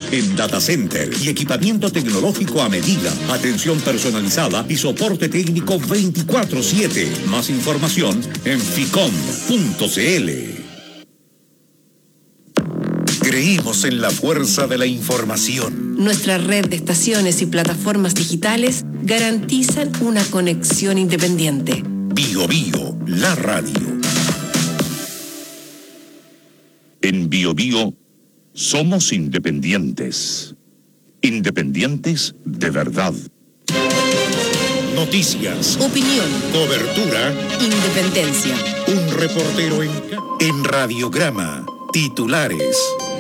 en data center y equipamiento tecnológico a medida, atención personalizada y soporte técnico 24/7. Más información en ficom.cl. Creímos en la fuerza de la información. Nuestra red de estaciones y plataformas digitales garantizan una conexión independiente. Bio Bio, la radio. En Bio Bio somos independientes. Independientes de verdad. Noticias. Opinión. Cobertura. Independencia. Un reportero en Radiograma. Titulares.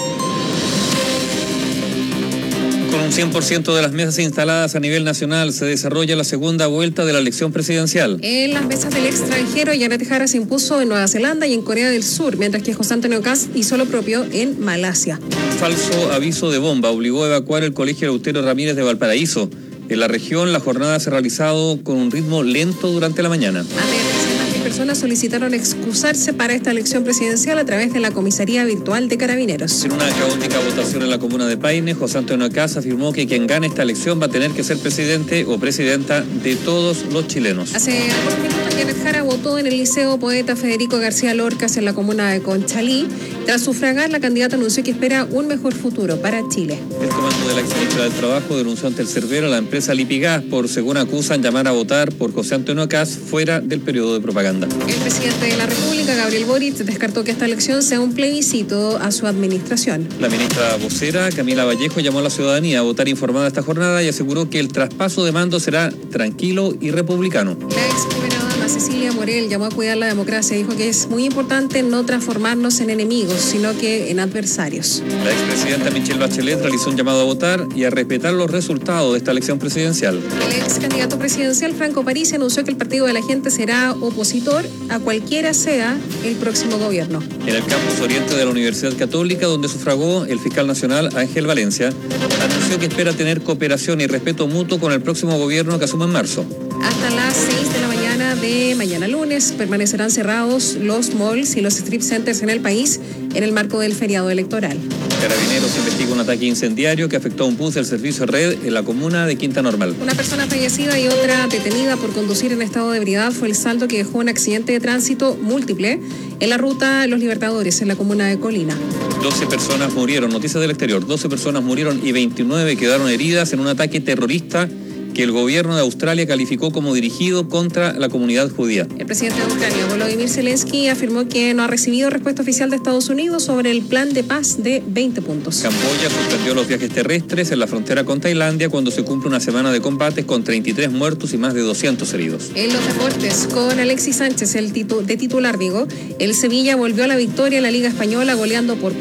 Con un 100% de las mesas instaladas a nivel nacional se desarrolla la segunda vuelta de la elección presidencial. En las mesas del extranjero, Janet Jara se impuso en Nueva Zelanda y en Corea del Sur, mientras que José Antonio Kast hizo lo propio en Malasia. Falso aviso de bomba obligó a evacuar el Colegio Eleuterio Ramírez de Valparaíso. En la región, la jornada se ha realizado con un ritmo lento durante la mañana. Personas solicitaron excusarse para esta elección presidencial a través de la comisaría virtual de Carabineros. En una caótica votación en la comuna de Paine, José Antonio Kast afirmó que quien gane esta elección va a tener que ser presidente o presidenta de todos los chilenos. Hace algunos minutos, Janet Jara votó en el Liceo Poeta Federico García Lorcas en la comuna de Conchalí. Tras sufragar, la candidata anunció que espera un mejor futuro para Chile. El comando de la exministra del Trabajo denunció ante el Cervero a la empresa Lipigas por, según acusan, llamar a votar por José Antonio Kast fuera del periodo de propaganda. El presidente de la República, Gabriel Boric, descartó que esta elección sea un plebiscito a su administración. La ministra vocera, Camila Vallejo, llamó a la ciudadanía a votar informada esta jornada y aseguró que el traspaso de mando será tranquilo y republicano. La ex primera dama Cecilia Morel llamó a cuidar la democracia y dijo que es muy importante no transformarnos en enemigos, sino que en adversarios. La expresidenta Michelle Bachelet realizó un llamado a votar y a respetar los resultados de esta elección presidencial. El ex candidato presidencial, Franco Parisi, anunció que el Partido de la Gente será opositor a cualquiera sea el próximo gobierno. En el campus oriente de la Universidad Católica, donde sufragó el fiscal nacional Ángel Valencia, anunció que espera tener cooperación y respeto mutuo con el próximo gobierno que asuma en marzo. Hasta las 6 de la mañana de mañana lunes permanecerán cerrados los malls y los strip centers en el país en el marco del feriado electoral. Carabineros investiga un ataque incendiario que afectó a un bus del servicio Red en la comuna de Quinta Normal. Una persona fallecida y otra detenida por conducir en estado de ebriedad fue el saldo que dejó un accidente de tránsito múltiple en la ruta Los Libertadores, en la comuna de Colina. 12 personas murieron, noticias del exterior, 12 personas murieron y 29 quedaron heridas en un ataque terrorista que el gobierno de Australia calificó como dirigido contra la comunidad judía. El presidente de Ucrania, Volodymyr Zelensky, afirmó que no ha recibido respuesta oficial de Estados Unidos sobre el plan de paz de 20 puntos. Camboya suspendió los viajes terrestres en la frontera con Tailandia cuando se cumple una semana de combates con 33 muertos y más de 200 heridos. En los deportes, con Alexis Sánchez de titular, el Sevilla volvió a la victoria en la Liga Española goleando por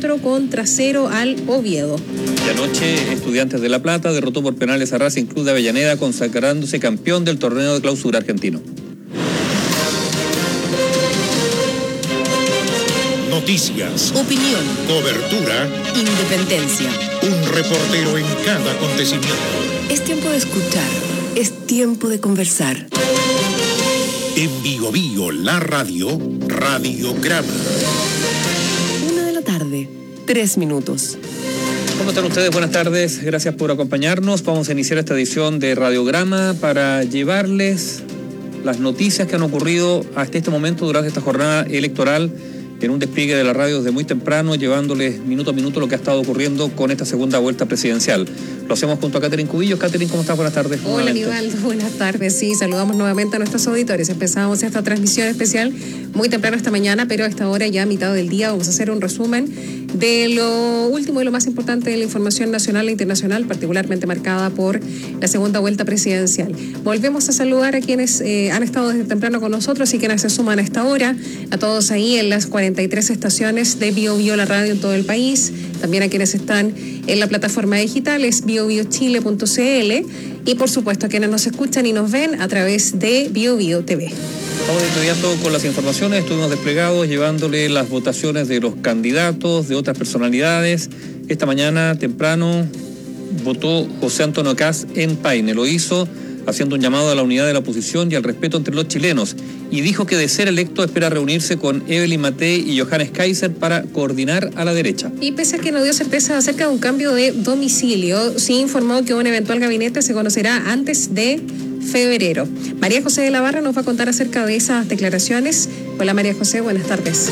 4-0 al Oviedo. Y anoche, Estudiantes de La Plata derrotó por penales a Racing Club de Avellaneda, consagrándose campeón del torneo de clausura argentino. Noticias. Opinión. Cobertura. Independencia. Un reportero en cada acontecimiento. Es tiempo de escuchar. Es tiempo de conversar. En Bio Bio, la radio, Radiograma. 1 de la tarde, 3 minutos. ¿Cómo están ustedes? Buenas tardes, gracias por acompañarnos. Vamos a iniciar esta edición de Radiograma para llevarles las noticias que han ocurrido hasta este momento durante esta jornada electoral en un despliegue de la radio desde muy temprano, llevándoles minuto a minuto lo que ha estado ocurriendo con esta segunda vuelta presidencial. Lo hacemos junto a Catherine Cubillos. Catherine, ¿cómo estás? Buenas tardes. Hola, Nivaldo, buenas tardes. Sí, saludamos nuevamente a nuestros auditores. Empezamos esta transmisión especial muy temprano esta mañana, pero a esta hora, ya a mitad del día, vamos a hacer un resumen de lo último y lo más importante de la información nacional e internacional, particularmente marcada por la segunda vuelta presidencial. Volvemos a saludar a quienes han estado desde temprano con nosotros y quienes se suman a esta hora, a todos ahí en las 43 estaciones de Bio Bio, la radio en todo el país, también a quienes están en la plataforma digital, es biobiochile.cl, y por supuesto a quienes nos escuchan y nos ven a través de Bio Bio TV. Vamos de inmediato con las informaciones. Estuvimos desplegados llevándole las votaciones de los candidatos, de otras personalidades. Esta mañana temprano votó José Antonio Kast en Paine. Lo hizo haciendo un llamado a la unidad de la oposición y al respeto entre los chilenos. Y dijo que de ser electo espera reunirse con Evelyn Matei y Johannes Kaiser para coordinar a la derecha. Y pese a que no dio certeza acerca de un cambio de domicilio, sí informó que un eventual gabinete se conocerá antes de febrero. María José de la Barra nos va a contar acerca de esas declaraciones. Hola María José, buenas tardes.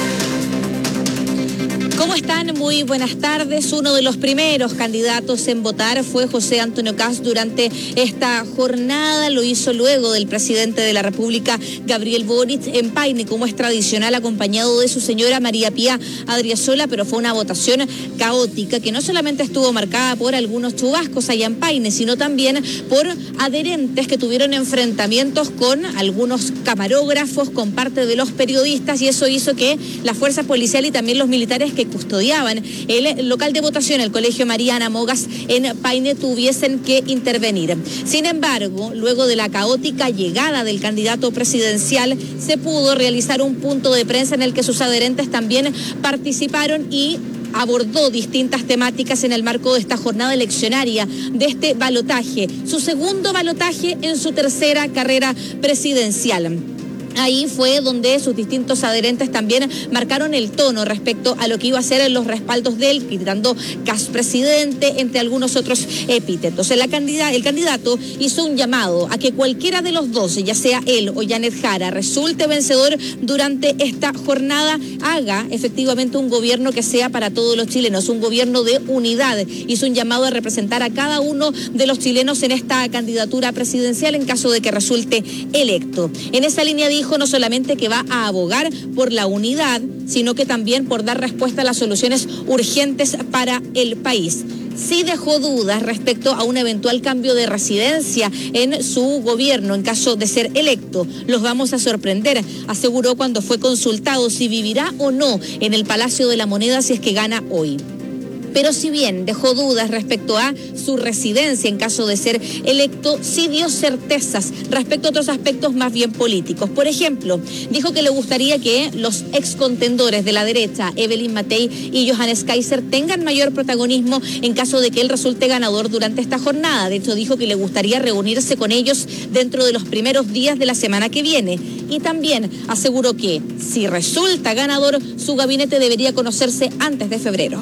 ¿Cómo están? Muy buenas tardes. Uno de los primeros candidatos en votar fue José Antonio Kast durante esta jornada. Lo hizo luego del presidente de la República, Gabriel Boric, en Paine, como es tradicional, acompañado de su señora María Pía Adriasola, pero fue una votación caótica que no solamente estuvo marcada por algunos chubascos allá en Paine, sino también por adherentes que tuvieron enfrentamientos con algunos camarógrafos, con parte de los periodistas, y eso hizo que la fuerza policial y también los militares que custodiaban el local de votación, el Colegio Mariana Mogas en Paine, tuviesen que intervenir. Sin embargo, luego de la caótica llegada del candidato presidencial, se pudo realizar un punto de prensa en el que sus adherentes también participaron y abordó distintas temáticas en el marco de esta jornada eleccionaria, de este balotaje, su segundo balotaje en su tercera carrera presidencial. Ahí fue donde sus distintos adherentes también marcaron el tono respecto a lo que iba a ser los respaldos de él, gritando Kast presidente, entre algunos otros epítetos. El candidato hizo un llamado a que cualquiera de los dos, ya sea él o Janet Jara, resulte vencedor durante esta jornada, haga efectivamente un gobierno que sea para todos los chilenos, un gobierno de unidad. Hizo un llamado a representar a cada uno de los chilenos en esta candidatura presidencial en caso de que resulte electo. En esa línea dijo no solamente que va a abogar por la unidad, sino que también por dar respuesta a las soluciones urgentes para el país. Sí dejó dudas respecto a un eventual cambio de residencia en su gobierno en caso de ser electo. Los vamos a sorprender, aseguró cuando fue consultado si vivirá o no en el Palacio de la Moneda si es que gana hoy. Pero si bien dejó dudas respecto a su residencia en caso de ser electo, sí dio certezas respecto a otros aspectos más bien políticos. Por ejemplo, dijo que le gustaría que los ex contendores de la derecha, Evelyn Matei y Johannes Kaiser, tengan mayor protagonismo en caso de que él resulte ganador durante esta jornada. De hecho, dijo que le gustaría reunirse con ellos dentro de los primeros días de la semana que viene. Y también aseguró que, si resulta ganador, su gabinete debería conocerse antes de febrero.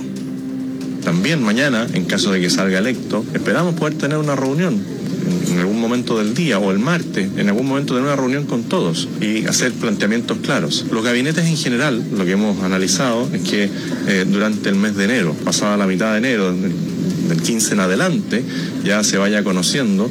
También mañana, en caso de que salga electo, esperamos poder tener una reunión en algún momento del día o el martes, en algún momento tener una reunión con todos y hacer planteamientos claros. Los gabinetes en general, lo que hemos analizado es que durante el mes de enero, pasada la mitad de enero, del 15 en adelante, ya se vaya conociendo.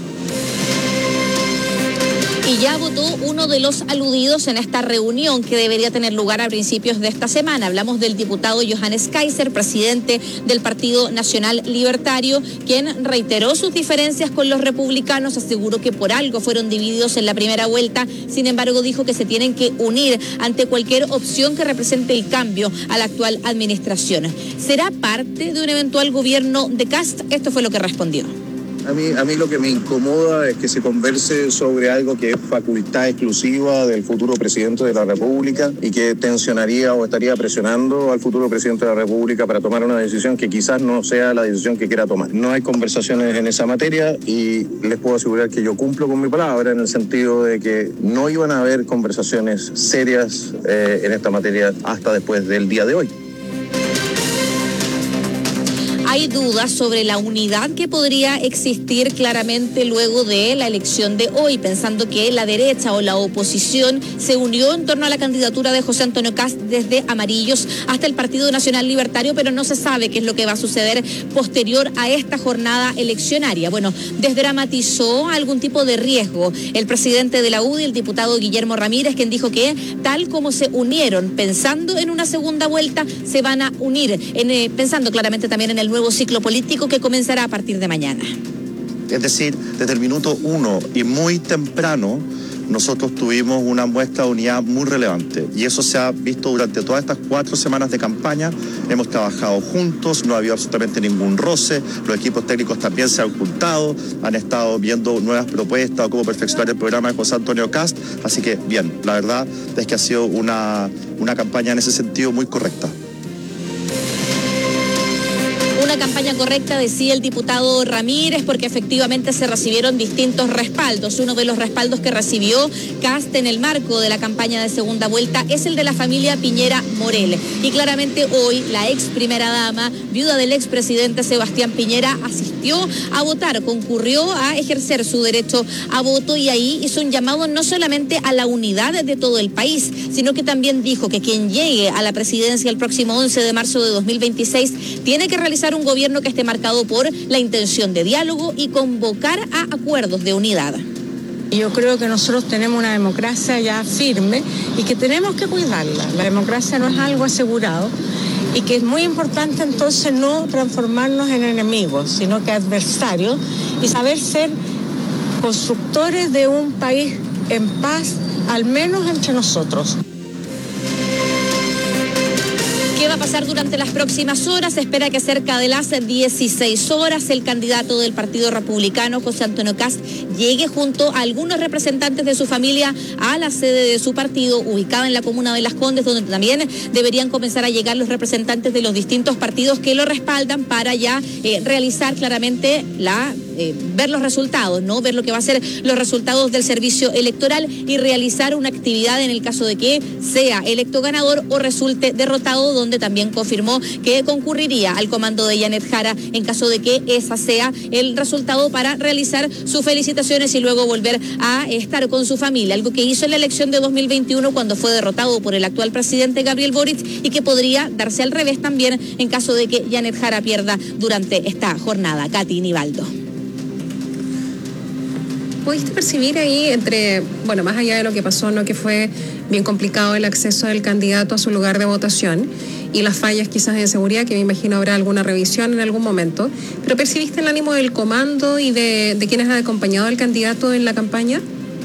Y ya votó uno de los aludidos en esta reunión que debería tener lugar a principios de esta semana. Hablamos del diputado Johannes Kaiser, presidente del Partido Nacional Libertario, quien reiteró sus diferencias con los republicanos, aseguró que por algo fueron divididos en la primera vuelta. Sin embargo, dijo que se tienen que unir ante cualquier opción que represente el cambio a la actual administración. ¿Será parte de un eventual gobierno de Kast? Esto fue lo que respondió. A mí lo que me incomoda es que se converse sobre algo que es facultad exclusiva del futuro presidente de la República y que tensionaría o estaría presionando al futuro presidente de la República para tomar una decisión que quizás no sea la decisión que quiera tomar. No hay conversaciones en esa materia y les puedo asegurar que yo cumplo con mi palabra en el sentido de que no iban a haber conversaciones serias en esta materia hasta después del día de hoy. Hay dudas sobre la unidad que podría existir claramente luego de la elección de hoy, pensando que la derecha o la oposición se unió en torno a la candidatura de José Antonio Kast desde Amarillos hasta el Partido Nacional Libertario, pero no se sabe qué es lo que va a suceder posterior a esta jornada eleccionaria. Bueno, desdramatizó algún tipo de riesgo el presidente de la UDI, el diputado Guillermo Ramírez, quien dijo que tal como se unieron pensando en una segunda vuelta, se van a unir, pensando claramente también en el nuevo ciclo político que comenzará a partir de mañana. Es decir, desde el minuto 1 y muy temprano, nosotros tuvimos una muestra de unidad muy relevante y eso se ha visto durante todas estas 4 semanas de campaña. Hemos trabajado juntos, no ha habido absolutamente ningún roce, los equipos técnicos también se han juntado, han estado viendo nuevas propuestas o cómo perfeccionar el programa de José Antonio Kast, así que bien, la verdad es que ha sido una campaña en ese sentido muy correcta. Una campaña correcta, decía el diputado Ramírez, porque efectivamente se recibieron distintos respaldos. Uno de los respaldos que recibió Kast en el marco de la campaña de segunda vuelta es el de la familia Piñera Morel. Y claramente hoy la ex primera dama, viuda del expresidente Sebastián Piñera, asistió a votar, concurrió a ejercer su derecho a voto y ahí hizo un llamado no solamente a la unidad de todo el país, sino que también dijo que quien llegue a la presidencia el próximo 11 de marzo de 2026 tiene que realizar un gobierno que esté marcado por la intención de diálogo y convocar a acuerdos de unidad. Yo creo que nosotros tenemos una democracia ya firme y que tenemos que cuidarla. La democracia no es algo asegurado y que es muy importante entonces no transformarnos en enemigos, sino que adversarios y saber ser constructores de un país en paz, al menos entre nosotros. ¿Qué va a pasar durante las próximas horas? Se espera que cerca de las 16 horas el candidato del Partido Republicano, José Antonio Kast, llegue junto a algunos representantes de su familia a la sede de su partido, ubicada en la comuna de Las Condes, donde también deberían comenzar a llegar los representantes de los distintos partidos que lo respaldan para ya realizar claramente ver los resultados, ¿no? Ver lo que va a ser los resultados del servicio electoral y realizar una actividad en el caso de que sea electo ganador o resulte derrotado, donde también confirmó que concurriría al comando de Janet Jara en caso de que esa sea el resultado para realizar sus felicitaciones y luego volver a estar con su familia, algo que hizo en la elección de 2021 cuando fue derrotado por el actual presidente Gabriel Boric y que podría darse al revés también en caso de que Janet Jara pierda durante esta jornada. Katy Nivaldo. ¿Pudiste percibir ahí más allá de lo que pasó, no, que fue bien complicado el acceso del candidato a su lugar de votación y las fallas quizás de seguridad, que me imagino habrá alguna revisión en algún momento, pero percibiste el ánimo del comando y de quienes han acompañado al candidato en la campaña?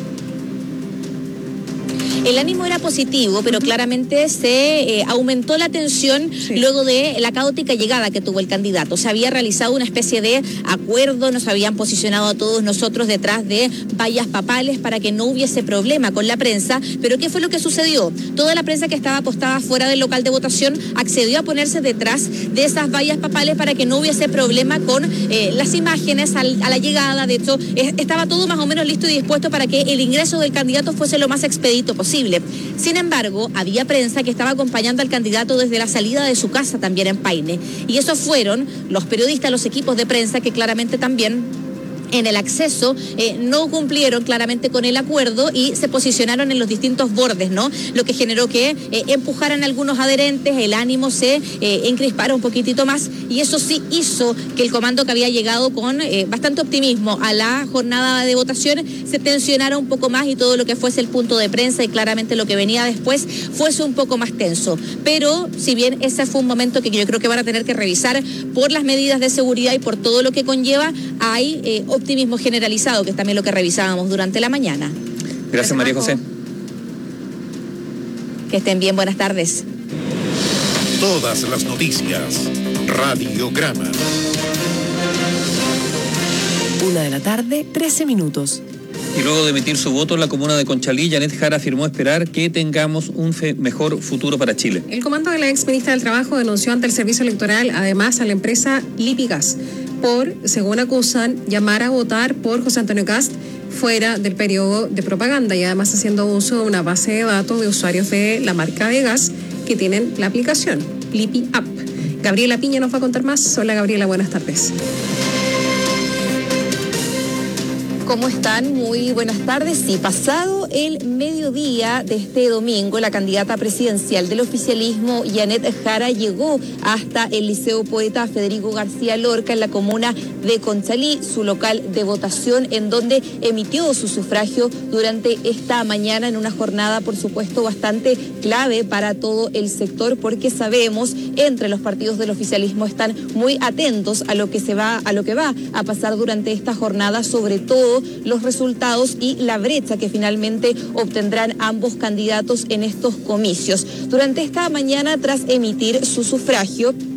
El ánimo era positivo, pero claramente se aumentó la tensión luego de la caótica llegada que tuvo el candidato. Se había realizado una especie de acuerdo, nos habían posicionado a todos nosotros detrás de vallas papales para que no hubiese problema con la prensa, pero ¿qué fue lo que sucedió? Toda la prensa que estaba apostada fuera del local de votación accedió a ponerse detrás de esas vallas papales para que no hubiese problema con las imágenes a la llegada. De hecho, estaba todo más o menos listo y dispuesto para que el ingreso del candidato fuese lo más expedito posible. Sin embargo, había prensa que estaba acompañando al candidato desde la salida de su casa también en Paine. Y esos fueron los periodistas, los equipos de prensa que claramente también en el acceso no cumplieron claramente con el acuerdo y se posicionaron en los distintos bordes, ¿no? Lo que generó que empujaran algunos adherentes, el ánimo se encrispara un poquitito más y eso sí hizo que el comando que había llegado con bastante optimismo a la jornada de votación se tensionara un poco más y todo lo que fuese el punto de prensa y claramente lo que venía después fuese un poco más tenso. Pero si bien ese fue un momento que yo creo que van a tener que revisar por las medidas de seguridad y por todo lo que conlleva, hay optimismo generalizado, que es también lo que revisábamos durante la mañana. Gracias, María José. Que estén bien, buenas tardes. Todas las noticias, Radiograma. 1:13 p.m. Y luego de emitir su voto en la comuna de Conchalí, Janet Jara afirmó esperar que tengamos un mejor futuro para Chile. El comando de la ex ministra del Trabajo denunció ante el servicio electoral además a la empresa Lipigas por, según acusan, llamar a votar por José Antonio Kast fuera del periodo de propaganda y además haciendo uso de una base de datos de usuarios de la marca de gas que tienen la aplicación Lipi App. Gabriela Piña nos va a contar más. Hola Gabriela, buenas tardes. ¿Cómo están? Muy buenas tardes. Sí, pasado el mediodía de este domingo, la candidata presidencial del oficialismo, Janet Jara, llegó hasta el Liceo Poeta Federico García Lorca en la comuna de Conchalí, su local de votación, en donde emitió su sufragio durante esta mañana en una jornada, por supuesto, bastante clave para todo el sector, porque sabemos, entre los partidos del oficialismo están muy atentos a lo que va a pasar durante esta jornada, sobre todo los resultados y la brecha que finalmente obtendrán ambos candidatos en estos comicios. Durante esta mañana, tras emitir su sufragio,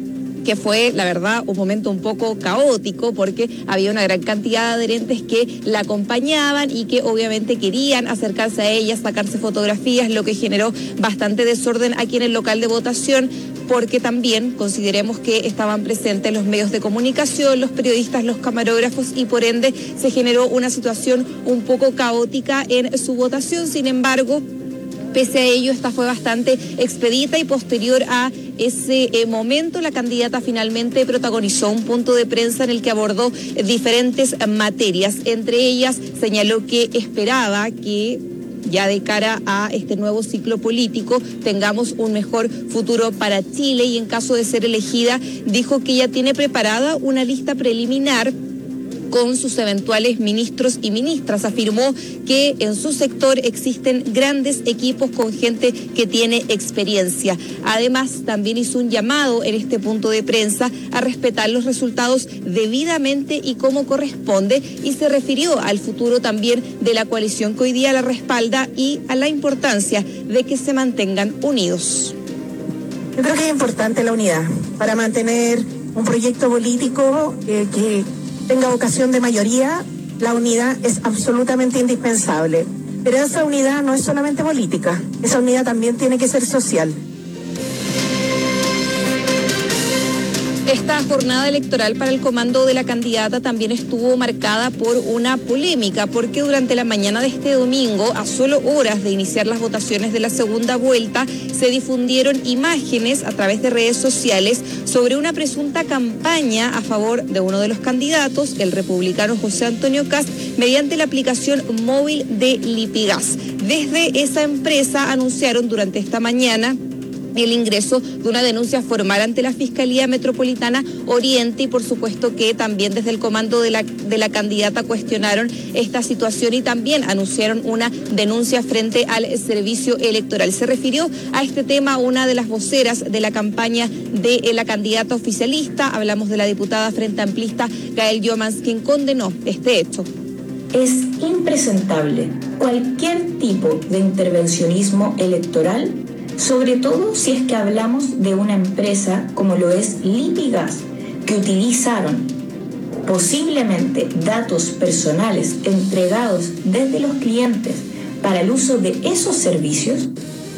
que fue, la verdad, un momento un poco caótico porque había una gran cantidad de adherentes que la acompañaban y que obviamente querían acercarse a ella, sacarse fotografías, lo que generó bastante desorden aquí en el local de votación, porque también consideremos que estaban presentes los medios de comunicación, los periodistas, los camarógrafos, y por ende se generó una situación un poco caótica en su votación. Sin embargo, pese a ello, esta fue bastante expedita y posterior a ese momento, la candidata finalmente protagonizó un punto de prensa en el que abordó diferentes materias. Entre ellas, señaló que esperaba que ya de cara a este nuevo ciclo político tengamos un mejor futuro para Chile, y en caso de ser elegida, dijo que ya tiene preparada una lista preliminar con sus eventuales ministros y ministras. Afirmó que en su sector existen grandes equipos con gente que tiene experiencia. Además, también hizo un llamado en este punto de prensa a respetar los resultados debidamente y como corresponde, y se refirió al futuro también de la coalición que hoy día la respalda y a la importancia de que se mantengan unidos. Yo creo que es importante la unidad para mantener un proyecto político que tenga vocación de mayoría. La unidad es absolutamente indispensable, pero esa unidad no es solamente política, esa unidad también tiene que ser social. Esta jornada electoral para el comando de la candidata también estuvo marcada por una polémica, porque durante la mañana de este domingo, a solo horas de iniciar las votaciones de la segunda vuelta, se difundieron imágenes a través de redes sociales sobre una presunta campaña a favor de uno de los candidatos, el republicano José Antonio Kast, mediante la aplicación móvil de Lipigas. Desde esa empresa anunciaron durante esta mañana el ingreso de una denuncia formal ante la Fiscalía Metropolitana Oriente, y por supuesto que también desde el comando de la candidata cuestionaron esta situación y también anunciaron una denuncia frente al servicio electoral. Se refirió a este tema una de las voceras de la campaña de la candidata oficialista. Hablamos de la diputada frente amplista Gael Jomans, quien condenó este hecho. Es impresentable cualquier tipo de intervencionismo electoral, sobre todo si es que hablamos de una empresa como lo es Lipigas, que utilizaron posiblemente datos personales entregados desde los clientes para el uso de esos servicios.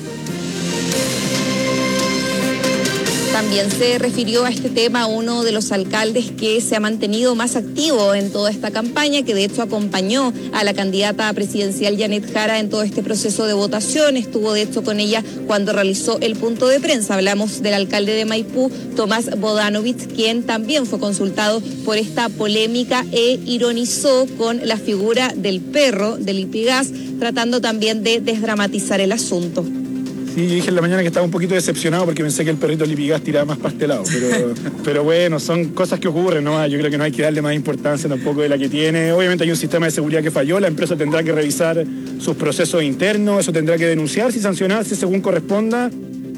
También se refirió a este tema a uno de los alcaldes que se ha mantenido más activo en toda esta campaña, que de hecho acompañó a la candidata presidencial Janet Jara en todo este proceso de votación. Estuvo de hecho con ella cuando realizó el punto de prensa. Hablamos del alcalde de Maipú, Tomás Bodanovich, quien también fue consultado por esta polémica e ironizó con la figura del perro de Lipigas, tratando también de desdramatizar el asunto. Sí, yo dije en la mañana que estaba un poquito decepcionado porque pensé que el perrito Lipigas tiraba más pastelado, pero bueno, son cosas que ocurren, ¿no? Yo creo que no hay que darle más importancia tampoco de la que tiene. Obviamente hay un sistema de seguridad que falló, la empresa tendrá que revisar sus procesos internos, eso tendrá que denunciarse y sancionarse según corresponda.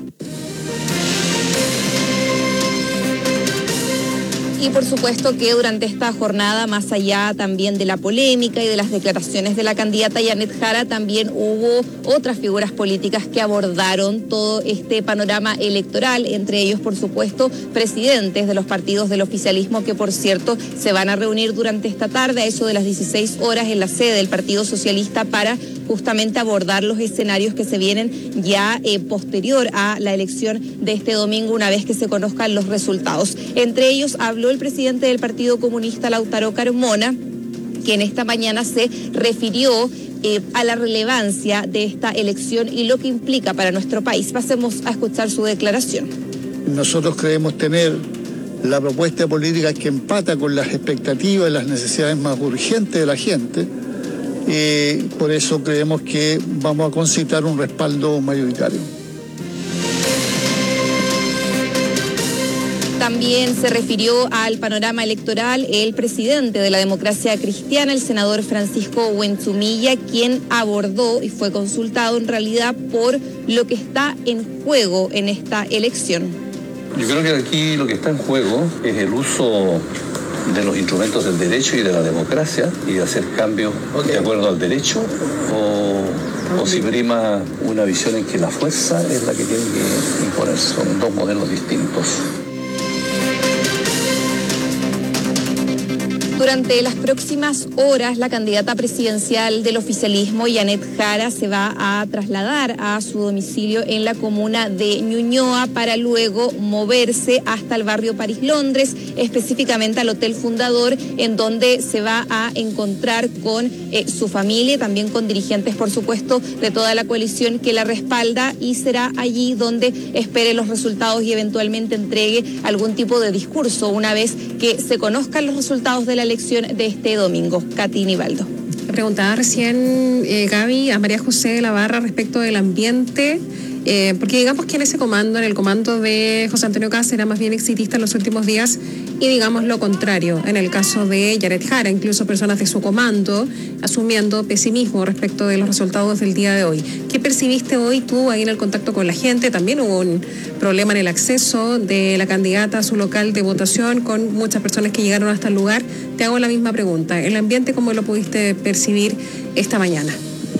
Y por supuesto que durante esta jornada, más allá también de la polémica y de las declaraciones de la candidata Janet Jara, también hubo otras figuras políticas que abordaron todo este panorama electoral, entre ellos, por supuesto, presidentes de los partidos del oficialismo, que por cierto se van a reunir durante esta tarde a eso de las 16 horas en la sede del Partido Socialista para justamente abordar los escenarios que se vienen ya posterior a la elección de este domingo, una vez que se conozcan los resultados. Entre ellos habló el presidente del Partido Comunista, Lautaro Carmona, que en esta mañana se refirió a la relevancia de esta elección y lo que implica para nuestro país. Pasemos a escuchar su declaración. Nosotros creemos tener la propuesta política que empata con las expectativas y las necesidades más urgentes de la gente. Por eso creemos que vamos a concitar un respaldo mayoritario. También se refirió al panorama electoral el presidente de la Democracia Cristiana, el senador Francisco Huentzumilla, quien abordó y fue consultado en realidad por lo que está en juego en esta elección. Yo creo que aquí lo que está en juego es el uso de los instrumentos del derecho y de la democracia y de hacer cambios de acuerdo al derecho o si prima una visión en que la fuerza es la que tiene que imponerse. Son dos modelos distintos. Durante las próximas horas, la candidata presidencial del oficialismo, Janet Jara, se va a trasladar a su domicilio en la comuna de Ñuñoa para luego moverse hasta el barrio París Londres, específicamente al Hotel Fundador, en donde se va a encontrar con su familia y también con dirigentes, por supuesto, de toda la coalición que la respalda, y será allí donde espere los resultados y eventualmente entregue algún tipo de discurso una vez que se conozcan los resultados de la elección de este domingo. Katy Nivaldo. Le preguntaba recién, Gaby, a María José de la Barra respecto del ambiente, porque digamos que en ese comando, en el comando de José Antonio Kast, era más bien exitista en los últimos días, y digamos lo contrario en el caso de Janet Jara, incluso personas de su comando asumiendo pesimismo respecto de los resultados del día de hoy. ¿Qué percibiste hoy tú ahí en el contacto con la gente? También hubo un problema en el acceso de la candidata a su local de votación, con muchas personas que llegaron hasta el lugar. Te hago la misma pregunta. ¿El ambiente cómo lo pudiste percibir esta mañana?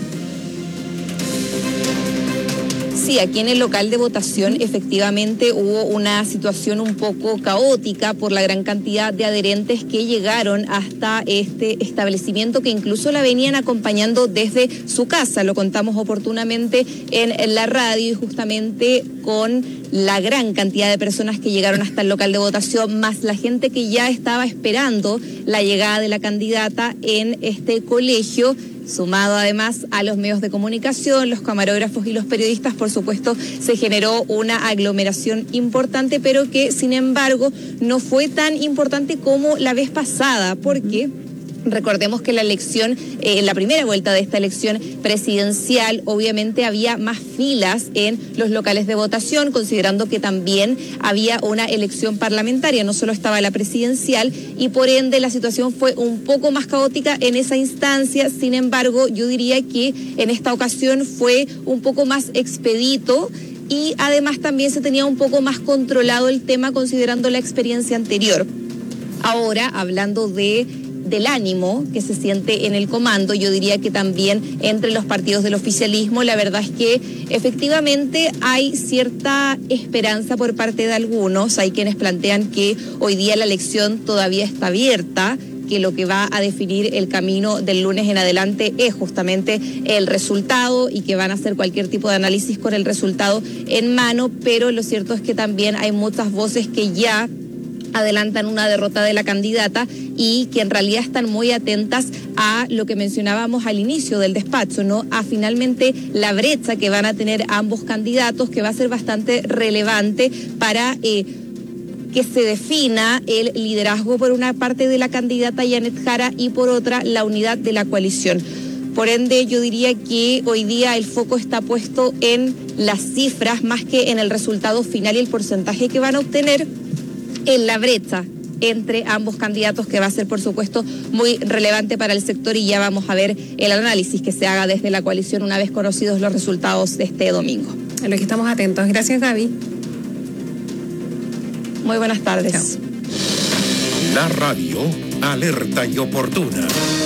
Sí, aquí en el local de votación efectivamente hubo una situación un poco caótica por la gran cantidad de adherentes que llegaron hasta este establecimiento, que incluso la venían acompañando desde su casa. Lo contamos oportunamente en la radio, y justamente con la gran cantidad de personas que llegaron hasta el local de votación, más la gente que ya estaba esperando la llegada de la candidata en este colegio, sumado además a los medios de comunicación, los camarógrafos y los periodistas, por supuesto, se generó una aglomeración importante, pero que sin embargo no fue tan importante como la vez pasada, porque recordemos que la elección, en la primera vuelta de esta elección presidencial, obviamente había más filas en los locales de votación, considerando que también había una elección parlamentaria, no solo estaba la presidencial, y por ende la situación fue un poco más caótica en esa instancia. Sin embargo, yo diría que en esta ocasión fue un poco más expedito, y además también se tenía un poco más controlado el tema, considerando la experiencia anterior. Ahora, hablando del ánimo que se siente en el comando, yo diría que también entre los partidos del oficialismo, la verdad es que efectivamente hay cierta esperanza por parte de algunos. Hay quienes plantean que hoy día la elección todavía está abierta, que lo que va a definir el camino del lunes en adelante es justamente el resultado, y que van a hacer cualquier tipo de análisis con el resultado en mano, pero lo cierto es que también hay muchas voces que ya adelantan una derrota de la candidata y que en realidad están muy atentas a lo que mencionábamos al inicio del despacho, ¿no? A finalmente la brecha que van a tener ambos candidatos, que va a ser bastante relevante para que se defina el liderazgo por una parte de la candidata Janet Jara y por otra la unidad de la coalición. Por ende, yo diría que hoy día el foco está puesto en las cifras más que en el resultado final y el porcentaje que van a obtener, en la brecha entre ambos candidatos, que va a ser, por supuesto, muy relevante para el sector, y ya vamos a ver el análisis que se haga desde la coalición una vez conocidos los resultados de este domingo. A lo que estamos atentos. Gracias, Gaby. Muy buenas tardes. Chao. La radio, alerta y oportuna.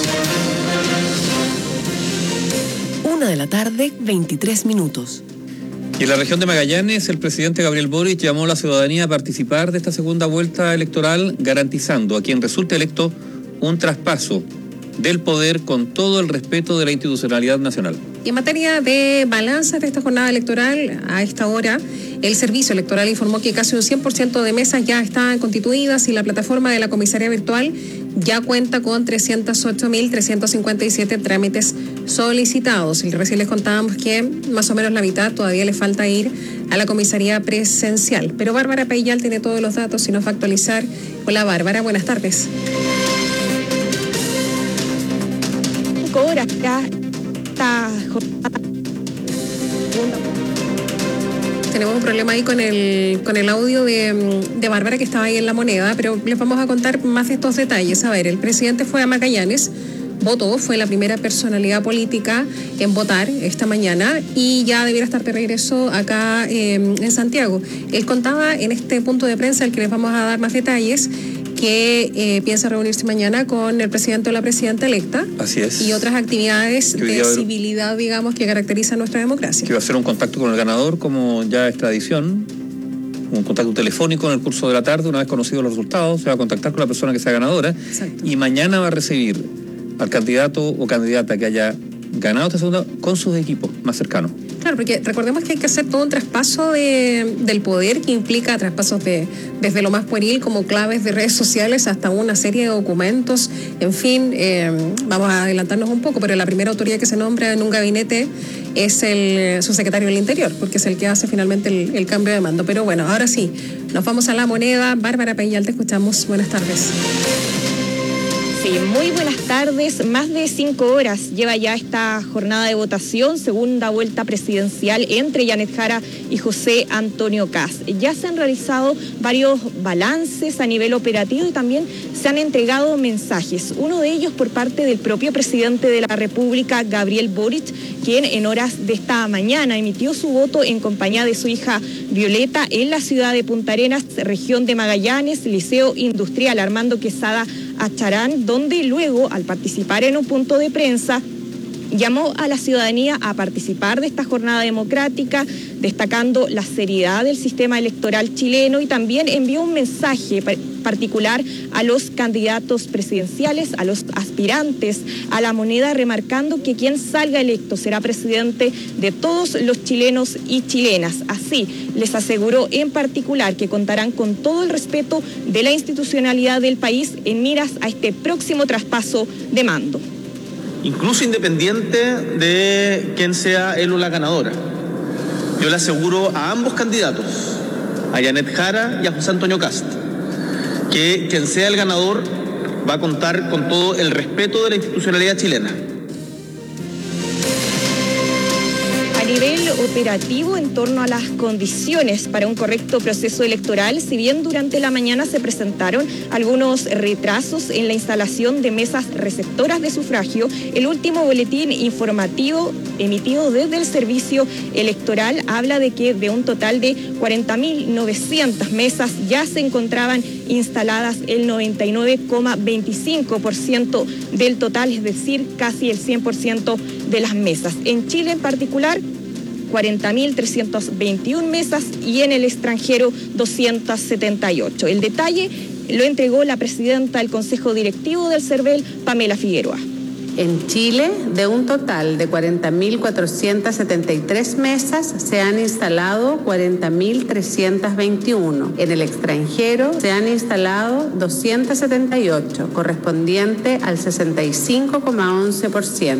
1:23 p.m. Y en la región de Magallanes, el presidente Gabriel Boric llamó a la ciudadanía a participar de esta segunda vuelta electoral, garantizando a quien resulte electo un traspaso del poder con todo el respeto de la institucionalidad nacional. Y en materia de balanza de esta jornada electoral, a esta hora, el Servicio Electoral informó que casi un 100% de mesas ya están constituidas, y la plataforma de la comisaría virtual ya cuenta con 308.357 trámites solicitados. Y recién les contábamos que más o menos la mitad todavía le falta ir a la comisaría presencial. Pero Bárbara Payal tiene todos los datos y nos va a actualizar. Hola, Bárbara, buenas tardes. 5 horas ya esta jornada. Tenemos un problema ahí con el audio de Bárbara, que estaba ahí en La Moneda, pero les vamos a contar más de estos detalles. A ver, el presidente fue a Magallanes, votó, fue la primera personalidad política en votar esta mañana, y ya debiera estar de regreso acá en Santiago. Él contaba en este punto de prensa, al que les vamos a dar más detalles, que piensa reunirse mañana con el presidente o la presidenta electa. Así es. Y otras actividades de civilidad, digamos, que caracterizan nuestra democracia. Que va a ser un contacto con el ganador, como ya es tradición, un contacto telefónico en el curso de la tarde. Una vez conocidos los resultados, se va a contactar con la persona que sea ganadora. Exacto. Y mañana va a recibir al candidato o candidata que haya ganado esta segunda con sus equipos más cercanos. Claro, porque recordemos que hay que hacer todo un traspaso del poder que implica traspasos desde lo más pueril como claves de redes sociales hasta una serie de documentos. En fin, vamos a adelantarnos un poco, pero la primera autoridad que se nombra en un gabinete es el subsecretario del Interior, porque es el que hace finalmente el cambio de mando. Pero bueno, ahora sí, nos vamos a la moneda. Bárbara Peñal, te escuchamos. Buenas tardes. Sí, muy buenas tardes. Más de 5 horas lleva ya esta jornada de votación, segunda vuelta presidencial entre Janet Jara y José Antonio Kast. Ya se han realizado varios balances a nivel operativo y también se han entregado mensajes. Uno de ellos por parte del propio presidente de la República, Gabriel Boric, quien en horas de esta mañana emitió su voto en compañía de su hija Violeta en la ciudad de Punta Arenas, región de Magallanes, Liceo Industrial Armando Quesada Acharán, donde luego, al participar en un punto de prensa, llamó a la ciudadanía a participar de esta jornada democrática, destacando la seriedad del sistema electoral chileno, y también envió un mensaje particular a los candidatos presidenciales, a los aspirantes a la moneda, remarcando que quien salga electo será presidente de todos los chilenos y chilenas. Así, les aseguró en particular que contarán con todo el respeto de la institucionalidad del país en miras a este próximo traspaso de mando. Incluso independiente de quién sea él o la ganadora. Yo le aseguro a ambos candidatos, a Janet Jara y a José Antonio Kast, que quien sea el ganador va a contar con todo el respeto de la institucionalidad chilena. A nivel operativo, en torno a las condiciones para un correcto proceso electoral, si bien durante la mañana se presentaron algunos retrasos en la instalación de mesas receptoras de sufragio, el último boletín informativo emitido desde el Servicio Electoral habla de que de un total de 40.900 mesas ya se encontraban instaladas el 99,25% del total, es decir, casi el 100% de las mesas. En Chile en particular, 40.321 mesas y en el extranjero 278. El detalle lo entregó la presidenta del Consejo Directivo del CERVEL, Pamela Figueroa. En Chile, de un total de 40.473 mesas, se han instalado 40.321. En el extranjero se han instalado 278, correspondiente al 65,11%.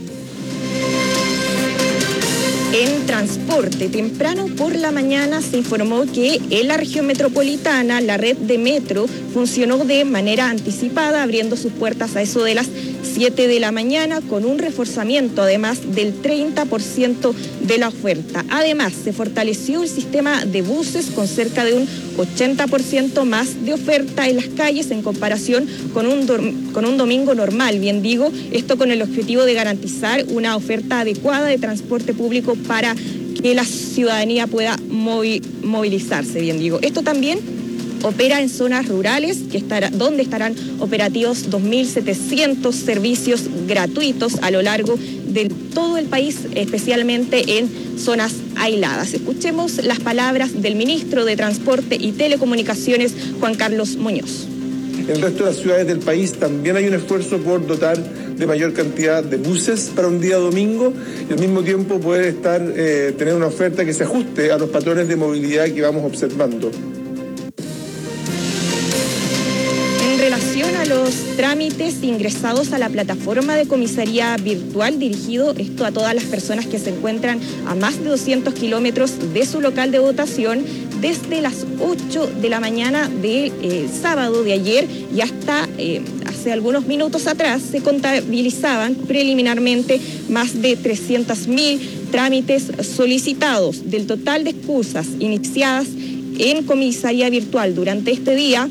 En transporte, temprano por la mañana se informó que en la región metropolitana la red de metro funcionó de manera anticipada, abriendo sus puertas a eso de las 7 de la mañana con un reforzamiento además del 30% de la oferta. Además, se fortaleció el sistema de buses con cerca de un 80% más de oferta en las calles en comparación con un domingo normal, bien digo, esto con el objetivo de garantizar una oferta adecuada de transporte público para que la ciudadanía pueda movilizarse, bien digo. Esto también opera en zonas rurales, donde estarán operativos 2.700 servicios gratuitos a lo largo de todo el país, especialmente en zonas aisladas. Escuchemos las palabras del ministro de Transporte y Telecomunicaciones, Juan Carlos Muñoz. En el resto de las ciudades del país también hay un esfuerzo por dotar de mayor cantidad de buses para un día domingo y al mismo tiempo poder tener una oferta que se ajuste a los patrones de movilidad que vamos observando. En relación a los trámites ingresados a la plataforma de comisaría virtual, dirigido esto a todas las personas que se encuentran a más de 200 kilómetros de su local de votación, desde las 8 de la mañana del sábado de ayer y hasta hace algunos minutos atrás se contabilizaban preliminarmente más de 300.000 trámites solicitados. Del total de excusas iniciadas en comisaría virtual durante este día,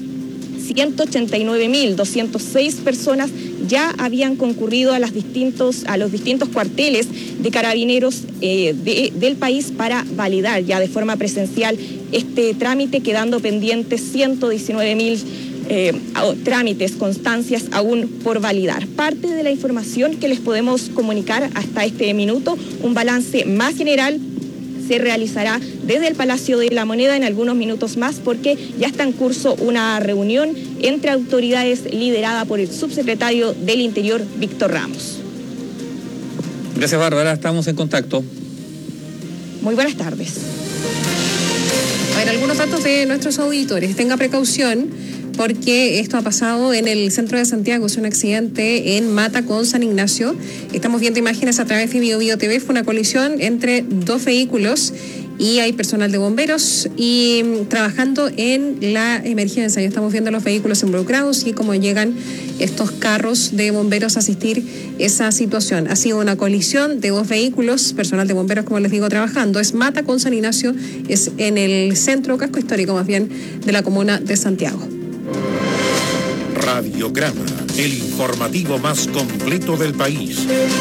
189.206 personas ya habían concurrido a los distintos cuarteles de carabineros del país para validar ya de forma presencial este trámite, quedando pendientes 119.000 trámites, constancias aún por validar. Parte de la información que les podemos comunicar hasta este minuto, un balance más general se realizará desde el Palacio de la Moneda en algunos minutos más, porque ya está en curso una reunión entre autoridades liderada por el subsecretario del Interior, Víctor Ramos. Gracias, Bárbara, estamos en contacto. Muy buenas tardes. A ver, algunos datos de nuestros auditores. Tenga precaución porque esto ha pasado en el centro de Santiago. Es un accidente en Mata con San Ignacio. Estamos viendo imágenes a través de Bio TV. Fue una colisión entre dos vehículos y hay personal de bomberos y trabajando en la emergencia. Ya estamos viendo los vehículos involucrados y cómo llegan estos carros de bomberos a asistir esa situación. Ha sido una colisión de dos vehículos, personal de bomberos, como les digo, trabajando. Es Mata con San Ignacio, es en el centro, casco histórico más bien, de la comuna de Santiago. Radiograma, el informativo más completo del país.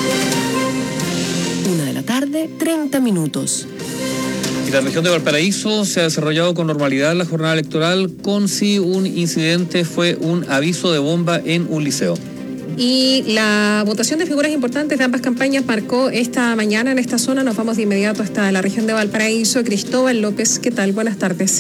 1:30 p.m. Y la región de Valparaíso se ha desarrollado con normalidad la jornada electoral, con sí un incidente, fue un aviso de bomba en un liceo. Y la votación de figuras importantes de ambas campañas marcó esta mañana en esta zona. Nos vamos de inmediato hasta la región de Valparaíso. Cristóbal López, ¿qué tal? Buenas tardes.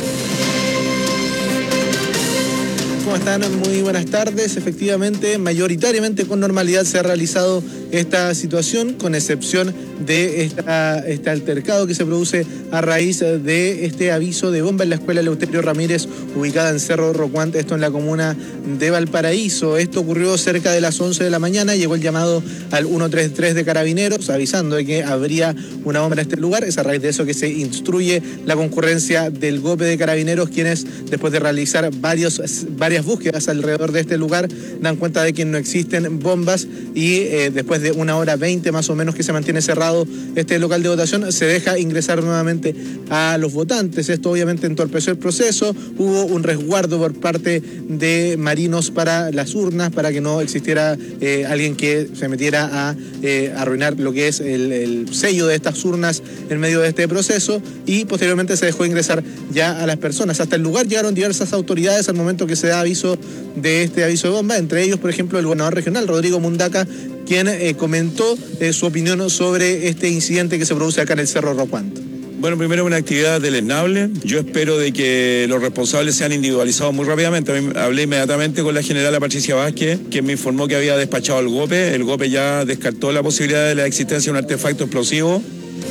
¿Cómo están? Muy buenas tardes. Efectivamente, mayoritariamente con normalidad se ha realizado esta situación, con excepción de este altercado que se produce a raíz de este aviso de bomba en la escuela Eleuterio Ramírez, ubicada en Cerro Rocuante, esto en la comuna de Valparaíso. Esto ocurrió cerca de las 11 de la mañana, llegó el llamado al 133 de Carabineros, avisando de que habría una bomba en este lugar. Es a raíz de eso que se instruye la concurrencia del GOPE de Carabineros, quienes, después de realizar varias búsquedas alrededor de este lugar, dan cuenta de que no existen bombas y después de 1:20 más o menos que se mantiene cerrado este local de votación, se deja ingresar nuevamente a los votantes. Esto obviamente entorpeció el proceso. Hubo un resguardo por parte de marinos para las urnas, para que no existiera alguien que se metiera a arruinar lo que es el sello de estas urnas en medio de este proceso, y posteriormente se dejó ingresar ya a las personas. Hasta el lugar llegaron diversas autoridades al momento que se da aviso de este aviso de bomba, entre ellos, por ejemplo, el gobernador regional, Rodrigo Mundaca, quien comentó su opinión sobre este incidente que se produce acá en el Cerro Rocuante. Bueno, primero una actividad deleznable. Yo espero de que los responsables sean individualizados muy rápidamente. Hablé inmediatamente con la generala Patricia Vázquez, quien me informó que había despachado al GOPE. El GOPE ya descartó la posibilidad de la existencia de un artefacto explosivo.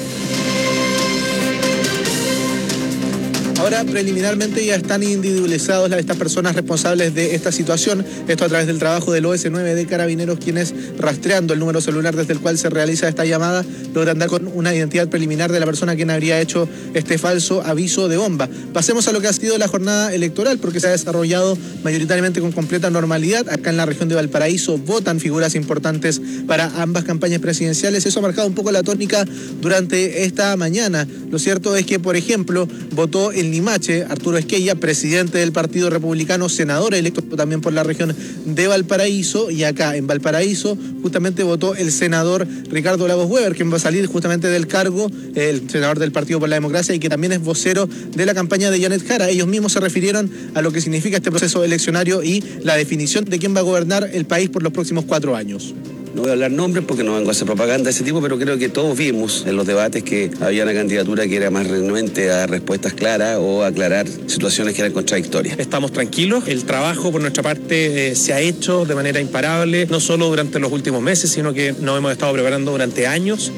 Ahora, preliminarmente, ya están individualizados estas personas responsables de esta situación. Esto a través del trabajo del OS9 de Carabineros, quienes, rastreando el número celular desde el cual se realiza esta llamada, logran dar con una identidad preliminar de la persona quien habría hecho este falso aviso de bomba. Pasemos a lo que ha sido la jornada electoral, porque se ha desarrollado mayoritariamente con completa normalidad. Acá en la región de Valparaíso votan figuras importantes para ambas campañas presidenciales. Eso ha marcado un poco la tónica durante esta mañana. Lo cierto es que, por ejemplo, votó el Limache, Arturo Esquella, presidente del Partido Republicano, senador electo también por la región de Valparaíso, y acá en Valparaíso justamente votó el senador Ricardo Lagos Weber, quien va a salir justamente del cargo, el senador del Partido por la Democracia, y que también es vocero de la campaña de Janet Jara. Ellos mismos se refirieron a lo que significa este proceso eleccionario y la definición de quién va a gobernar el país por los próximos 4 años. No voy a hablar nombres porque no vengo a hacer propaganda de ese tipo, pero creo que todos vimos en los debates que había una candidatura que era más renuente a respuestas claras o a aclarar situaciones que eran contradictorias. Estamos tranquilos, el trabajo por nuestra parte se ha hecho de manera imparable, no solo durante los últimos meses, sino que nos hemos estado preparando durante años.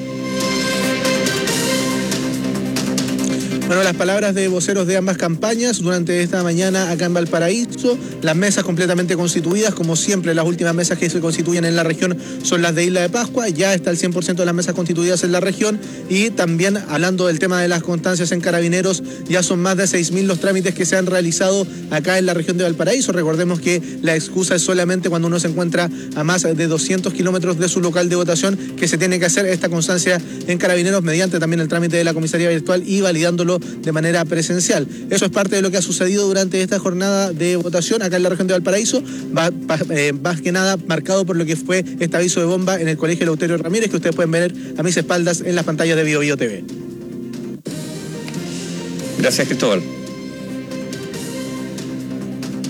Bueno, las palabras de voceros de ambas campañas durante esta mañana acá en Valparaíso. Las mesas completamente constituidas, como siempre las últimas mesas que se constituyen en la región son las de Isla de Pascua. Ya está el 100% de las mesas constituidas en la región, y también hablando del tema de las constancias en Carabineros, ya son más de 6.000 los trámites que se han realizado acá en la región de Valparaíso. Recordemos que la excusa es solamente cuando uno se encuentra a más de 200 kilómetros de su local de votación, que se tiene que hacer esta constancia en Carabineros mediante también el trámite de la comisaría virtual y validándolo de manera presencial. Eso es parte de lo que ha sucedido durante esta jornada de votación acá en la región de Valparaíso, más que nada marcado por lo que fue este aviso de bomba en el colegio Eleuterio Ramírez, que ustedes pueden ver a mis espaldas en las pantallas de Bio TV. Gracias, Cristóbal.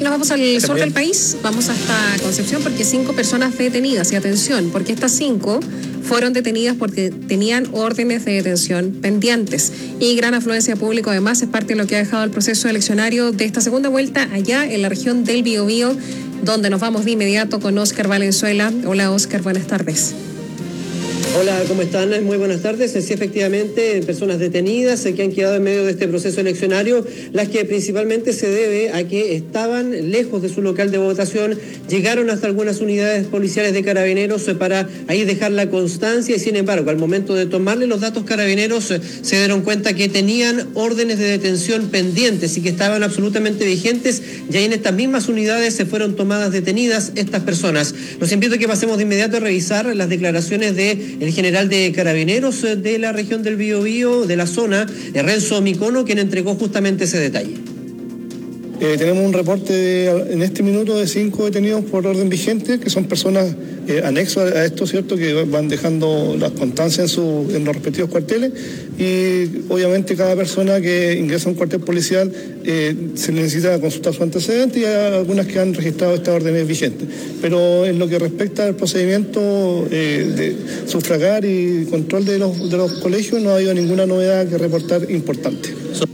Nos vamos al sur del país, vamos hasta Concepción porque 5 personas detenidas, y atención, porque estas 5 fueron detenidas porque tenían órdenes de detención pendientes y gran afluencia de público además es parte de lo que ha dejado el proceso eleccionario de esta segunda vuelta allá en la región del Biobío, donde nos vamos de inmediato con Óscar Valenzuela. Hola Óscar, buenas tardes. Hola, ¿cómo están? Muy buenas tardes. Sí, efectivamente, personas detenidas que han quedado en medio de este proceso eleccionario, las que principalmente se debe a que estaban lejos de su local de votación, llegaron hasta algunas unidades policiales de Carabineros para ahí dejar la constancia y sin embargo, al momento de tomarle los datos Carabineros, se dieron cuenta que tenían órdenes de detención pendientes y que estaban absolutamente vigentes y ahí en estas mismas unidades se fueron tomadas detenidas estas personas. Los invito a que pasemos de inmediato a revisar las declaraciones de el general de Carabineros de la región del Biobío, de la zona, Renzo Micono, quien entregó justamente ese detalle. Tenemos un reporte en este minuto de 5 detenidos por orden vigente, que son personas anexos a esto, ¿cierto?, que van dejando las constancias en los respectivos cuarteles y obviamente cada persona que ingresa a un cuartel policial se necesita consultar su antecedente y hay algunas que han registrado estas órdenes vigentes. Pero en lo que respecta al procedimiento de sufragar y control de los colegios no ha habido ninguna novedad que reportar importante.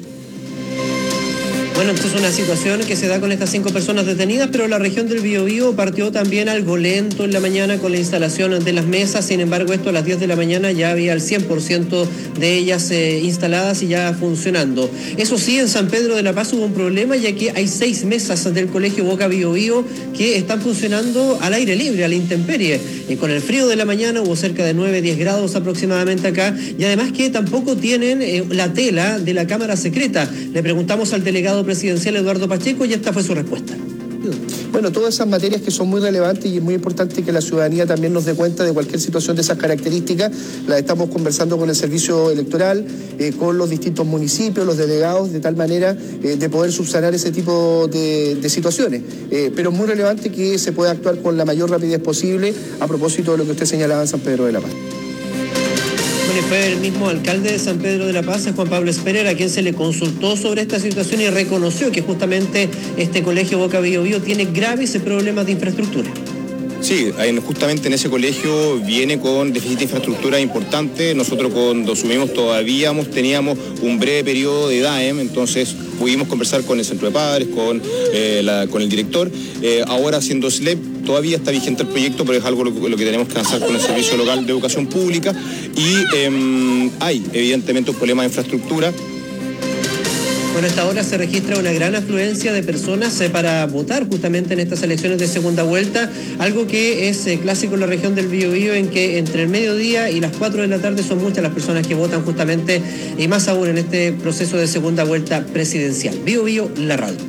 Bueno, esta es una situación que se da con estas 5 personas detenidas, pero la región del Biobío partió también algo lento en la mañana con la instalación de las mesas. Sin embargo, esto a las 10 de la mañana ya había el 100% de ellas instaladas y ya funcionando. Eso sí, en San Pedro de la Paz hubo un problema, ya que hay 6 mesas del colegio Boca Biobío que están funcionando al aire libre, a la intemperie. Con el frío de la mañana hubo cerca de 9-10 grados aproximadamente acá y además que tampoco tienen la tela de la cámara secreta. Le preguntamos al delegado presidencial Eduardo Pacheco y esta fue su respuesta. Bueno, todas esas materias que son muy relevantes y es muy importante que la ciudadanía también nos dé cuenta de cualquier situación de esas características. Las estamos conversando con el servicio electoral, con los distintos municipios, los delegados, de tal manera de poder subsanar ese tipo de situaciones. Pero es muy relevante que se pueda actuar con la mayor rapidez posible a propósito de lo que usted señalaba en San Pedro de la Paz. Bueno, fue el mismo alcalde de San Pedro de la Paz, Juan Pablo Esperer, a quien se le consultó sobre esta situación y reconoció que justamente este colegio Boca Biobío tiene graves problemas de infraestructura. Sí, justamente en ese colegio viene con déficit de infraestructura importante. Nosotros cuando subimos teníamos un breve periodo de DAEM, entonces pudimos conversar con el centro de padres, con el director. Ahora siendo SLEP todavía está vigente el proyecto, pero es algo lo que tenemos que avanzar con el Servicio Local de Educación Pública y hay evidentemente un problema de infraestructura. Bueno, a esta hora se registra una gran afluencia de personas para votar justamente en estas elecciones de segunda vuelta, algo que es clásico en la región del Biobío, en que entre el mediodía y las 4 de la tarde son muchas las personas que votan justamente, y más aún en este proceso de segunda vuelta presidencial. Biobío, la radio.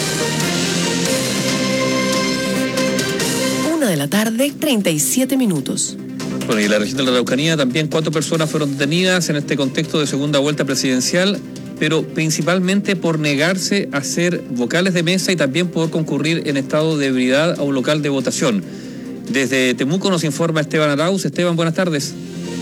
1 de la tarde, 37 minutos. Bueno, y en la región de la Araucanía también 4 personas fueron detenidas en este contexto de segunda vuelta presidencial, pero principalmente por negarse a ser vocales de mesa y también por concurrir en estado de ebriedad a un local de votación. Desde Temuco nos informa Esteban Arauz. Esteban, buenas tardes.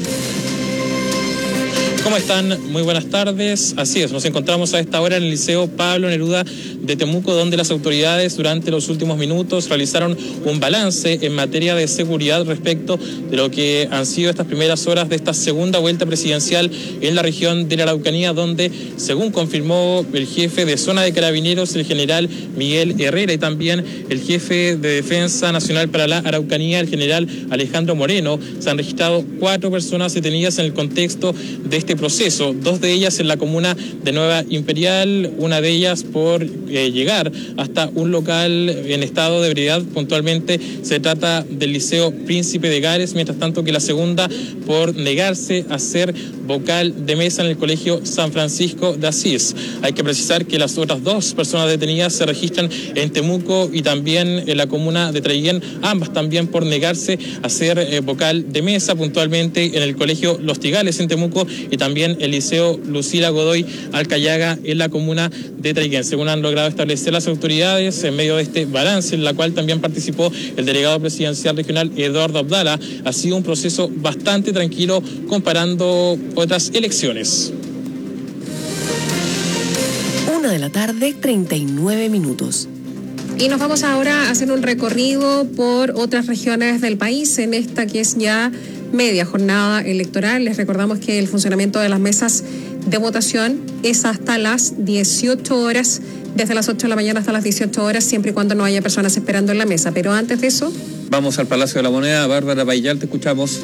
¿Cómo están? Muy buenas tardes. Así es, nos encontramos a esta hora en el Liceo Pablo Neruda de Temuco, donde las autoridades durante los últimos minutos realizaron un balance en materia de seguridad respecto de lo que han sido estas primeras horas de esta segunda vuelta presidencial en la región de la Araucanía, donde, según confirmó el jefe de zona de Carabineros, el general Miguel Herrera, y también el jefe de Defensa Nacional para la Araucanía, el general Alejandro Moreno, se han registrado 4 personas detenidas en el contexto de este proceso, 2 de ellas en la comuna de Nueva Imperial, una de ellas por llegar hasta un local en estado de ebriedad. Puntualmente se trata del Liceo Príncipe de Gares, mientras tanto que la segunda por negarse a ser vocal de mesa en el Colegio San Francisco de Asís. Hay que precisar que las otras 2 personas detenidas se registran en Temuco y también en la comuna de Traiguén, ambas también por negarse a ser vocal de mesa, puntualmente en el Colegio Los Tigales en Temuco y también el Liceo Lucila Godoy Alcayaga en la comuna de Traiguén, según han logrado establecer las autoridades en medio de este balance, en la cual también participó el delegado presidencial regional Eduardo Abdala. Ha sido un proceso bastante tranquilo comparando otras elecciones. 1 de la tarde, 39 minutos. Y nos vamos ahora a hacer un recorrido por otras regiones del país en esta que es ya media jornada electoral. Les recordamos que el funcionamiento de las mesas de votación es hasta las 18 horas, desde las 8 de la mañana hasta las 18 horas, siempre y cuando no haya personas esperando en la mesa. Pero antes de eso... Vamos al Palacio de la Moneda. Bárbara Baillal, te escuchamos.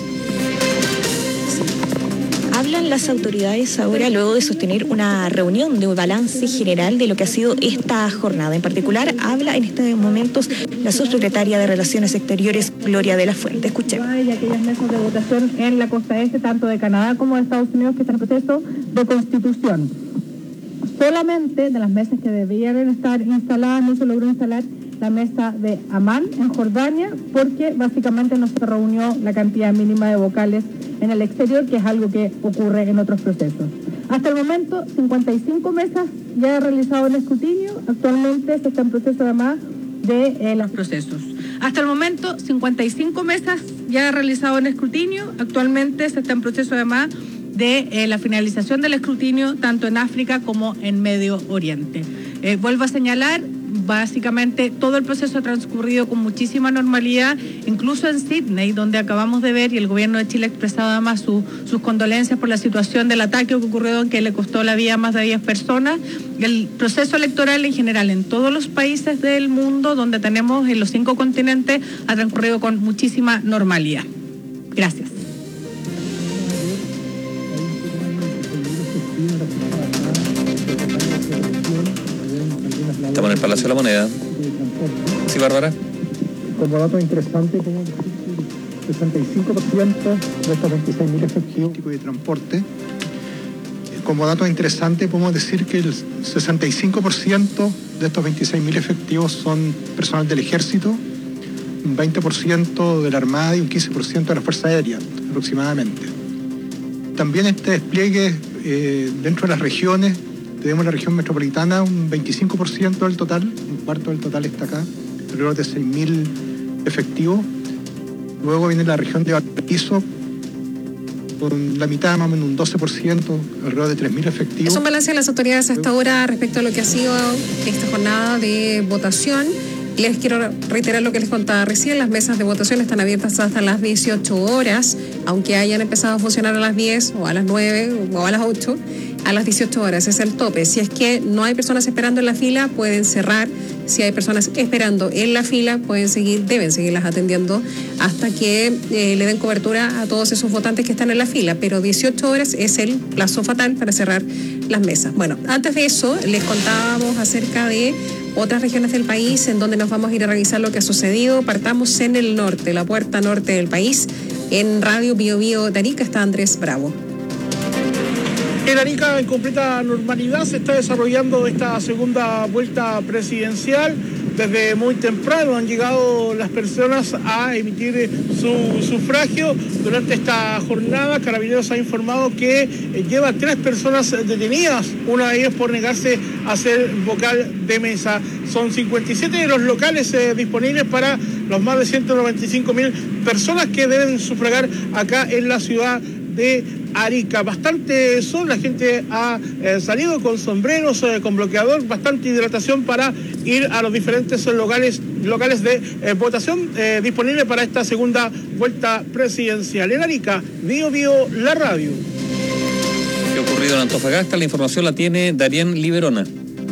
Hablan las autoridades ahora luego de sostener una reunión de balance general de lo que ha sido esta jornada. En particular, habla en estos momentos la subsecretaria de Relaciones Exteriores, Gloria de la Fuente. Escuchemos. Y aquellas mesas de votación en la costa este, tanto de Canadá como de Estados Unidos, que están en proceso de constitución. Solamente de las mesas que debían estar instaladas, no se logró instalar la mesa de Amán en Jordania, porque básicamente no se reunió la cantidad mínima de vocales en el exterior, que es algo que ocurre en otros procesos. Hasta el momento, 55 mesas ya han realizado el escrutinio. Actualmente se está en proceso además de los procesos. Hasta el momento, 55 mesas ya han realizado el escrutinio. Actualmente se está en proceso además de la finalización del escrutinio tanto en África como en Medio Oriente. Vuelvo a señalar, básicamente todo el proceso ha transcurrido con muchísima normalidad, incluso en Sydney, donde acabamos de ver, y el gobierno de Chile ha expresado además sus condolencias por la situación del ataque que ocurrió, en que le costó la vida a más de 10 personas. El proceso electoral en general en todos los países del mundo, donde tenemos en los 5 continentes, ha transcurrido con muchísima normalidad. Gracias. Estamos en el Palacio de la Moneda. Sí, Bárbara. Como dato interesante, como el 65% de estos 26.000 efectivos de transporte. Como dato interesante, podemos decir que el 65% de estos 26.000 efectivos son personal del Ejército, un 20% de la Armada y un 15% de la Fuerza Aérea, aproximadamente. También este despliegue dentro de las regiones. Tenemos la región metropolitana, un 25% del total, un cuarto del total está acá, alrededor de 6.000 efectivos. Luego viene la región de Valparaíso, con la mitad, más o menos un 12%, alrededor de 3.000 efectivos. Es un balance de las autoridades hasta ahora respecto a lo que ha sido esta jornada de votación. Les quiero reiterar lo que les contaba recién, las mesas de votación están abiertas hasta las 18 horas, aunque hayan empezado a funcionar a las 10 o a las 9 o a las 8, a las 18 horas es el tope. Si es que no hay personas esperando en la fila, pueden cerrar. Si hay personas esperando en la fila, deben seguirlas atendiendo hasta que le den cobertura a todos esos votantes que están en la fila, pero 18 horas es el plazo fatal para cerrar las mesas. Bueno, antes de eso, les contábamos acerca de otras regiones del país en donde nos vamos a ir a revisar lo que ha sucedido. Partamos en el norte, la puerta norte del país. En Radio Bio Bio de Arica está Andrés Bravo. En Arica, en completa normalidad, se está desarrollando esta segunda vuelta presidencial. Desde muy temprano han llegado las personas a emitir su sufragio. Durante esta jornada, Carabineros ha informado que lleva 3 personas detenidas, una de ellas por negarse a ser vocal de mesa. Son 57 de los locales disponibles para los más de 195.000 personas que deben sufragar acá en la ciudad de Arica. Bastante sol, la gente ha salido con sombreros, con bloqueador, bastante hidratación para ir a los diferentes locales de votación disponibles para esta segunda vuelta presidencial. En Arica, Bio Bio, la radio. ¿Qué ha ocurrido en Antofagasta? La información la tiene Darien Liberona.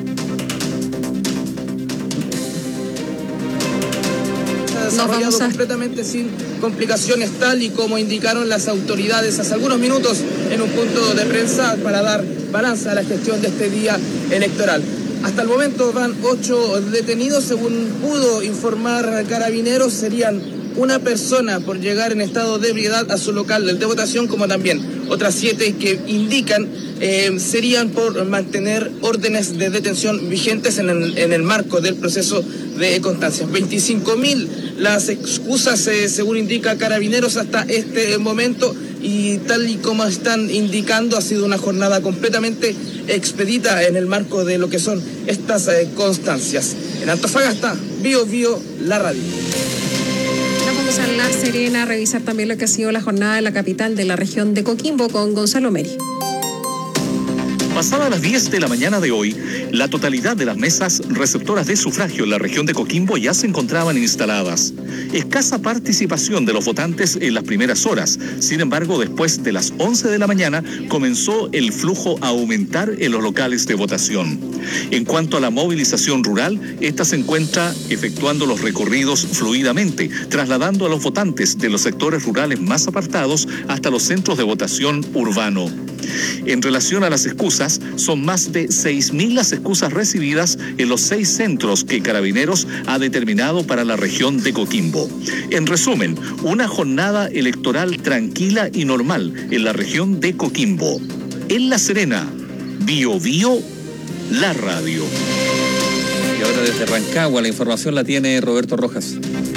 Desarrollado completamente sin complicaciones, tal y como indicaron las autoridades hace algunos minutos en un punto de prensa para dar balance a la gestión de este día electoral. Hasta el momento van 8 detenidos, según pudo informar Carabineros, serían una persona por llegar en estado de ebriedad a su local de votación, como también otras 7 que indican serían por mantener órdenes de detención vigentes en el marco del proceso de constancia. 25.000 las excusas, según indica Carabineros hasta este momento, y tal y como están indicando, ha sido una jornada completamente expedita en el marco de lo que son estas constancias. En Antofagasta, Bio Bio, la radio. Vamos a La Serena a revisar también lo que ha sido la jornada en la capital de la región de Coquimbo con Gonzalo Meri. Pasada las 10 de la mañana de hoy, la totalidad de las mesas receptoras de sufragio en la región de Coquimbo ya se encontraban instaladas. Escasa participación de los votantes en las primeras horas. Sin embargo, después de las 11 de la mañana comenzó el flujo a aumentar en los locales de votación. En cuanto a la movilización rural, esta se encuentra efectuando los recorridos fluidamente, trasladando a los votantes de los sectores rurales más apartados hasta los centros de votación urbano. En relación a las excusas, son más de 6.000 las excusas recibidas en los 6 centros que Carabineros ha determinado para la región de Coquimbo. En resumen, una jornada electoral tranquila y normal en la región de Coquimbo. En La Serena, Bio Bio, la radio. Y ahora desde Rancagua la información la tiene Roberto Rojas.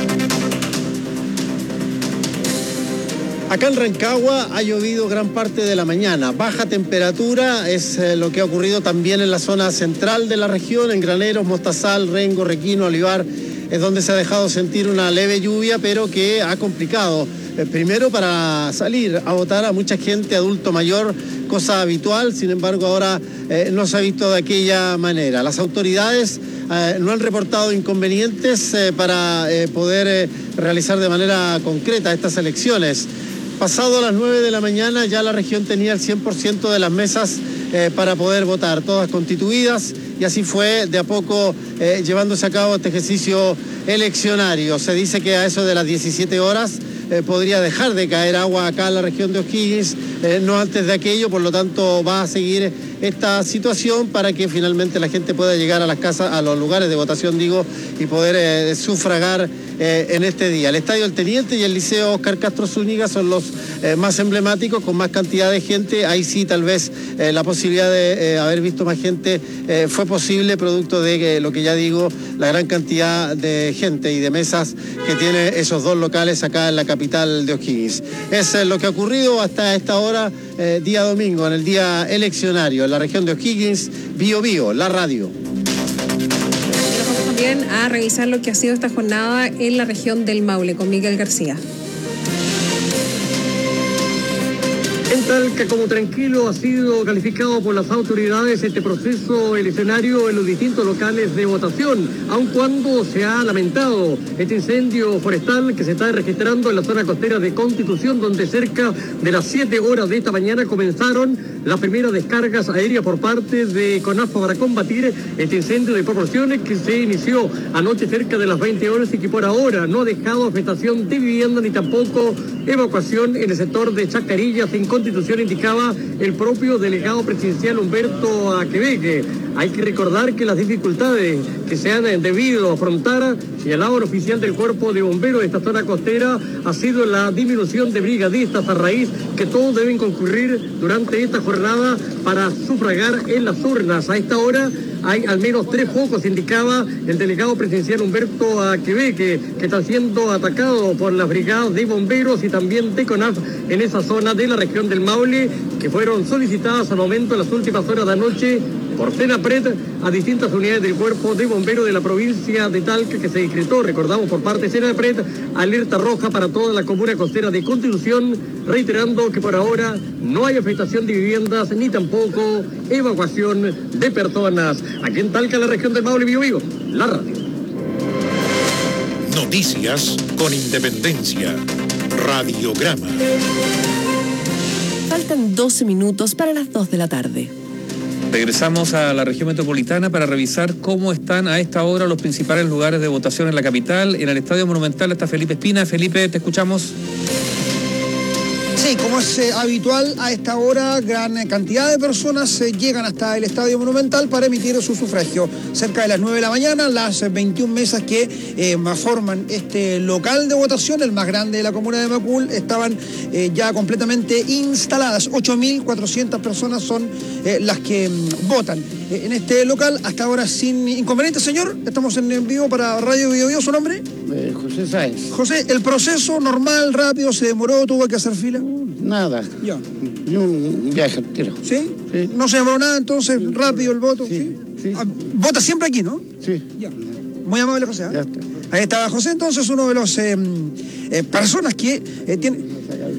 Acá en Rancagua ha llovido gran parte de la mañana. Baja temperatura es lo que ha ocurrido también en la zona central de la región, en Graneros, Mostazal, Rengo, Requino, Olivar. Es donde se ha dejado sentir una leve lluvia, pero que ha complicado. Primero para salir a votar a mucha gente, adulto mayor, cosa habitual. Sin embargo, ahora no se ha visto de aquella manera. Las autoridades no han reportado inconvenientes para poder realizar de manera concreta estas elecciones. Pasado las 9 de la mañana ya la región tenía el 100% de las mesas para poder votar, todas constituidas, y así fue de a poco llevándose a cabo este ejercicio eleccionario. Se dice que a eso de las 17 horas podría dejar de caer agua acá en la región de O'Higgins, no antes de aquello, por lo tanto va a seguir esta situación para que finalmente la gente pueda llegar a las casas, a los lugares de votación, digo, y poder sufragar en este día. El Estadio El Teniente y el Liceo Óscar Castro Zúñiga son los más emblemáticos, con más cantidad de gente. Ahí sí, tal vez la posibilidad de haber visto más gente fue posible, producto de lo que ya digo, la gran cantidad de gente y de mesas que tiene esos dos locales acá en la capital de O'Higgins. Es lo que ha ocurrido hasta esta hora, día domingo, en el día eleccionario, en la región de O'Higgins. Bio Bio, la radio. También a revisar lo que ha sido esta jornada en la región del Maule con Miguel García. En Talca, como tranquilo, ha sido calificado por las autoridades este proceso eleccionario en los distintos locales de votación, aun cuando se ha lamentado este incendio forestal que se está registrando en la zona costera de Constitución, donde cerca de las 7 horas de esta mañana comenzaron las primeras descargas aéreas por parte de CONAFA para combatir este incendio de proporciones que se inició anoche cerca de las 20 horas y que por ahora no ha dejado afectación de vivienda ni tampoco evacuación en el sector de Chacarillas en Constitución, indicaba el propio delegado presidencial Humberto Aquebeque. Hay que recordar que las dificultades que se han debido afrontar, señalaba el oficial del Cuerpo de Bomberos de esta zona costera, ha sido la disminución de brigadistas a raíz que todos deben concurrir durante esta jornada para sufragar en las urnas. A esta hora hay al menos 3 focos, indicaba el delegado presidencial Humberto Aquebeque, que está siendo atacado por las brigadas de bomberos y también de CONAF en esa zona de la región del Maule, que fueron solicitadas al momento en las últimas horas de anoche por Senapred a distintas unidades del Cuerpo de Bomberos de la provincia de Talca, que se decretó, recordamos, por parte de Senapred, alerta roja para toda la comuna costera de Constitución, reiterando que por ahora no hay afectación de viviendas ni tampoco evacuación de personas. Aquí en Talca, la región del Maule, Bio Bio, la radio. Noticias con independencia. Radiograma. Faltan 12 minutos para las 2 de la tarde. Regresamos a la región metropolitana para revisar cómo están a esta hora los principales lugares de votación en la capital. En el Estadio Monumental está Felipe Espina. Felipe, te escuchamos. Sí, como es habitual, a esta hora gran cantidad de personas llegan hasta el Estadio Monumental para emitir su sufragio. Cerca de las 9 de la mañana, las 21 mesas que forman este local de votación, el más grande de la comuna de Macul, estaban ya completamente instaladas. 8.400 personas son las que votan en este local. Hasta ahora sin inconvenientes, señor. Estamos en vivo para Radio Bio Bio. ¿Su nombre? José Sáenz. José, ¿el proceso normal, rápido, se demoró, tuvo que hacer fila? Nada. Ya. Y un viaje entero. ¿Sí? Sí. ¿No se demoró nada entonces? ¿Rápido el voto? Sí. Sí. Ah, ¿vota siempre aquí, no? Sí. Ya. Muy amable, José. Ya está. Ahí estaba José, entonces, uno de los personas que tiene...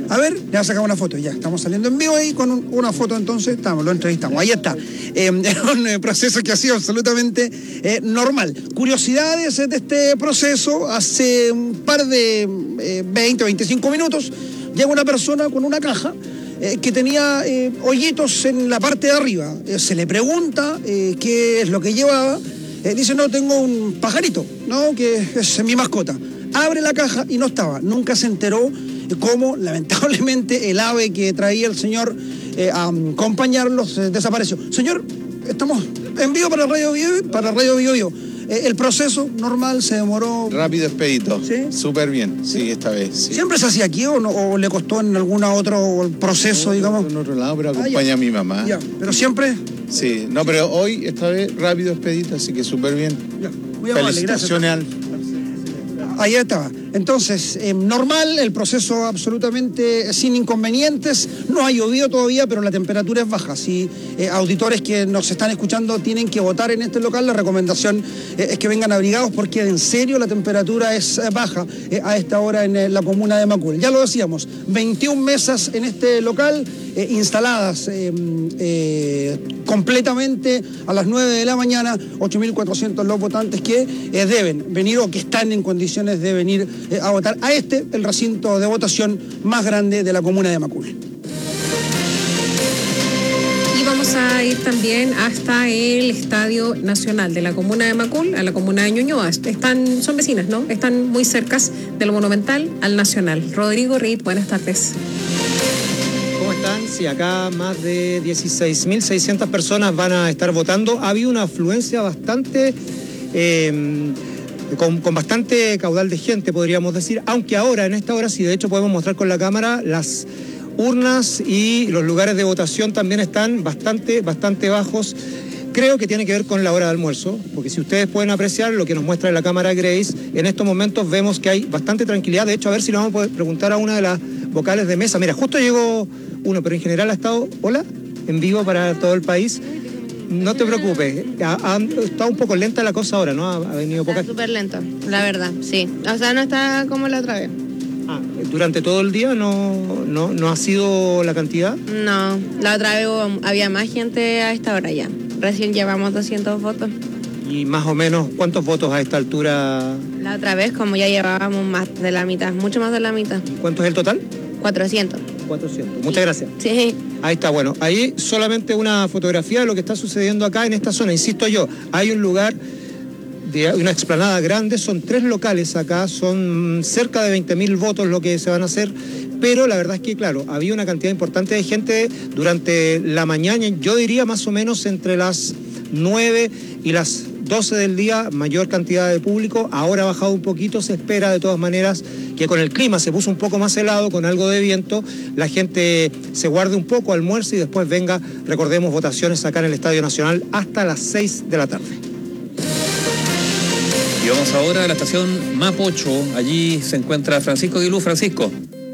A ver, le va a sacar una foto. Ya, estamos saliendo en vivo ahí con una foto, entonces lo entrevistamos. Ahí está. Es un proceso que ha sido absolutamente normal. Curiosidades de este proceso. Hace un par de 20, 25 minutos llega una persona con una caja que tenía hoyitos en la parte de arriba. Se le pregunta qué es lo que llevaba. Dice, no, tengo un pajarito, ¿no? Que es mi mascota. Abre la caja y no estaba. Nunca se enteró cómo, lamentablemente, el ave que traía el señor a acompañarlos desapareció. Señor, estamos en vivo para Radio Bio Bio. El proceso normal se demoró... Rápido, expedito. ¿Sí? Súper bien, sí, esta vez. Sí. ¿Siempre se hacía aquí o le costó en algún otro proceso, digamos? En otro lado, pero acompaña a mi mamá. Ya. ¿Pero siempre? Sí, no, pero hoy, esta vez, rápido, expedito, así que súper bien. Ya. Muy amable, felicitaciones gracias. Ahí estaba. Entonces, normal, el proceso absolutamente sin inconvenientes. No ha llovido todavía, pero la temperatura es baja. Si auditores que nos están escuchando tienen que votar en este local, la recomendación es que vengan abrigados porque en serio la temperatura es baja a esta hora en la comuna de Macul. Ya lo decíamos, 21 mesas en este local, instaladas completamente a las 9 de la mañana, 8.400 los votantes que deben venir o que están en condiciones de venir a votar a el recinto de votación más grande de la comuna de Macul. Y vamos a ir también hasta el Estadio Nacional de la comuna de Macul, a la comuna de Ñuñoa. Son vecinas, ¿no? Están muy cercas del Monumental al Nacional. Rodrigo Reid, buenas tardes. ¿Cómo están? Sí, acá más de 16.600 personas van a estar votando. Ha habido una afluencia bastante... Con bastante caudal de gente, podríamos decir, aunque ahora, en esta hora, sí, de hecho podemos mostrar con la cámara, las urnas y los lugares de votación también están bastante bajos. Creo que tiene que ver con la hora de almuerzo, porque si ustedes pueden apreciar lo que nos muestra en la cámara Grace, en estos momentos vemos que hay bastante tranquilidad. De hecho, a ver si le vamos a poder preguntar a una de las vocales de mesa. Mira, justo llegó uno, pero en general ha estado, hola, en vivo para todo el país. No te preocupes, está un poco lenta la cosa ahora, ¿no? Ha venido poca... Está súper lento, la verdad, sí. O sea, no está como la otra vez. ¿Durante todo el día no ha sido la cantidad? No, la otra vez había más gente a esta hora ya. Recién llevamos 200 votos. ¿Y más o menos cuántos votos a esta altura? La otra vez, como ya llevábamos más de la mitad, mucho más de la mitad. ¿Cuánto es el total? 400. 400. Muchas gracias. Sí. Ahí está, bueno, ahí solamente una fotografía de lo que está sucediendo acá en esta zona. Insisto yo, hay un lugar de una explanada grande, son 3 locales acá, son cerca de 20.000 votos lo que se van a hacer, pero la verdad es que, claro, había una cantidad importante de gente durante la mañana, yo diría más o menos entre las 9 y las 12 del día, mayor cantidad de público. Ahora ha bajado un poquito, se espera de todas maneras que con el clima se puso un poco más helado, con algo de viento, la gente se guarde un poco, almuerce y después venga, recordemos, votaciones acá en el Estadio Nacional hasta las 6 de la tarde. Y vamos ahora a la estación Mapocho. Allí se encuentra Francisco Aguilú. Francisco.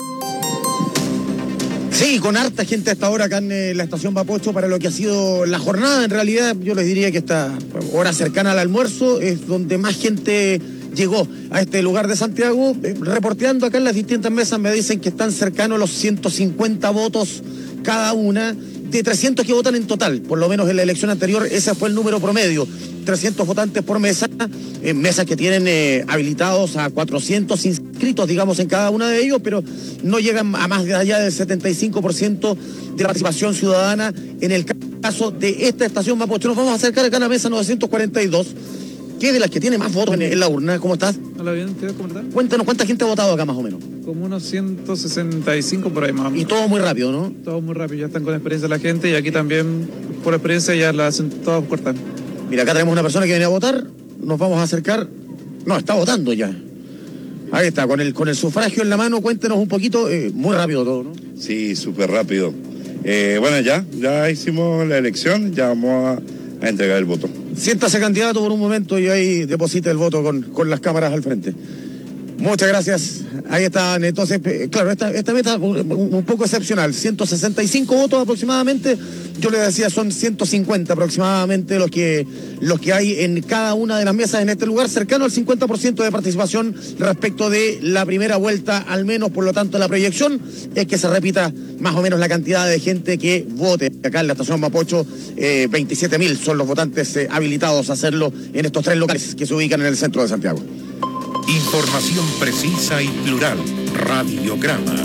Sí, con harta gente hasta ahora acá en la estación Mapocho para lo que ha sido la jornada. En realidad yo les diría que esta hora cercana al almuerzo es donde más gente llegó a este lugar de Santiago. Reporteando acá en las distintas mesas me dicen que están cercanos a los 150 votos cada una, de 300 que votan en total, por lo menos en la elección anterior ese fue el número promedio, 300 votantes por mesa, mesas que tienen habilitados a 400 inscritos, digamos, en cada una de ellos, pero no llegan a más allá del 75% de la participación ciudadana en el caso de esta estación Mapocho. Nos vamos a acercar acá a la mesa 942, que es de las que tiene más votos en la urna. ¿Cómo estás? Hola, bien, ¿cómo estás? Cuéntanos, ¿cuánta gente ha votado acá más o menos? Como unos 165 por ahí más o menos. Y todo muy rápido, ¿no? Todo muy rápido, ya están con experiencia la gente y aquí también, por experiencia, ya la hacen todas cortas. Mira, acá tenemos una persona que viene a votar, nos vamos a acercar. No, está votando ya. Ahí está, con el sufragio en la mano, cuéntenos un poquito, muy rápido todo, ¿no? Sí, súper rápido. Bueno, ya hicimos la elección, ya vamos a entregar el voto. Siéntase, candidato, por un momento y ahí deposite el voto con las cámaras al frente. Muchas gracias. Ahí están. Entonces, claro, esta meta un poco excepcional. 165 votos aproximadamente. Yo le decía, son 150 aproximadamente los que hay en cada una de las mesas en este lugar, cercano al 50% de participación respecto de la primera vuelta, al menos. Por lo tanto, la proyección es que se repita más o menos la cantidad de gente que vote. Acá en la estación Mapocho, 27.000 son los votantes habilitados a hacerlo en estos 3 locales que se ubican en el centro de Santiago. Información precisa y plural. Radiograma.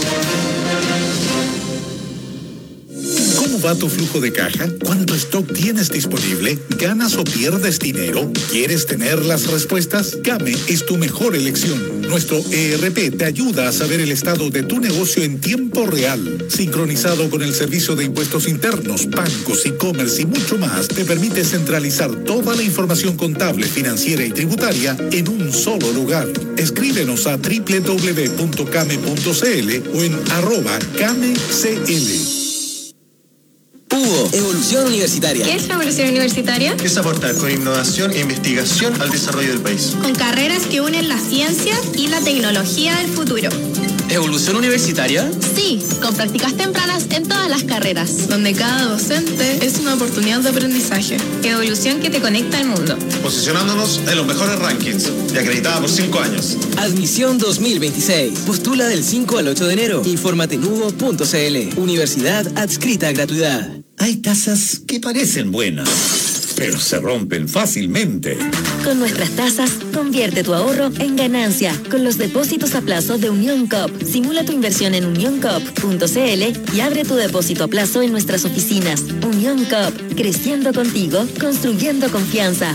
¿Cómo va tu flujo de caja? ¿Cuánto stock tienes disponible? ¿Ganas o pierdes dinero? ¿Quieres tener las respuestas? Game es tu mejor elección. Nuestro ERP te ayuda a saber el estado de tu negocio en tiempo real. Sincronizado con el servicio de impuestos internos, bancos, e-commerce y mucho más, te permite centralizar toda la información contable, financiera y tributaria en un solo lugar. Escríbenos a www.came.cl o en @camecl. Hugo, Evolución Universitaria. ¿Qué es la Evolución Universitaria? Es aportar con innovación e investigación al desarrollo del país. Con carreras que unen la ciencia y la tecnología del futuro. ¿Evolución Universitaria? Sí, con prácticas tempranas en todas las carreras, donde cada docente es una oportunidad de aprendizaje. Evolución que te conecta al mundo. Posicionándonos en los mejores rankings y acreditada por 5 años. Admisión 2026. Postula del 5 al 8 de enero. Infórmate en hugo.cl. Universidad adscrita a gratuidad. Hay tasas que parecen buenas, pero se rompen fácilmente. Con nuestras tasas, convierte tu ahorro en ganancia con los depósitos a plazo de Unión Coop. Simula tu inversión en unioncoop.cl y abre tu depósito a plazo en nuestras oficinas. Unión Coop, creciendo contigo, construyendo confianza.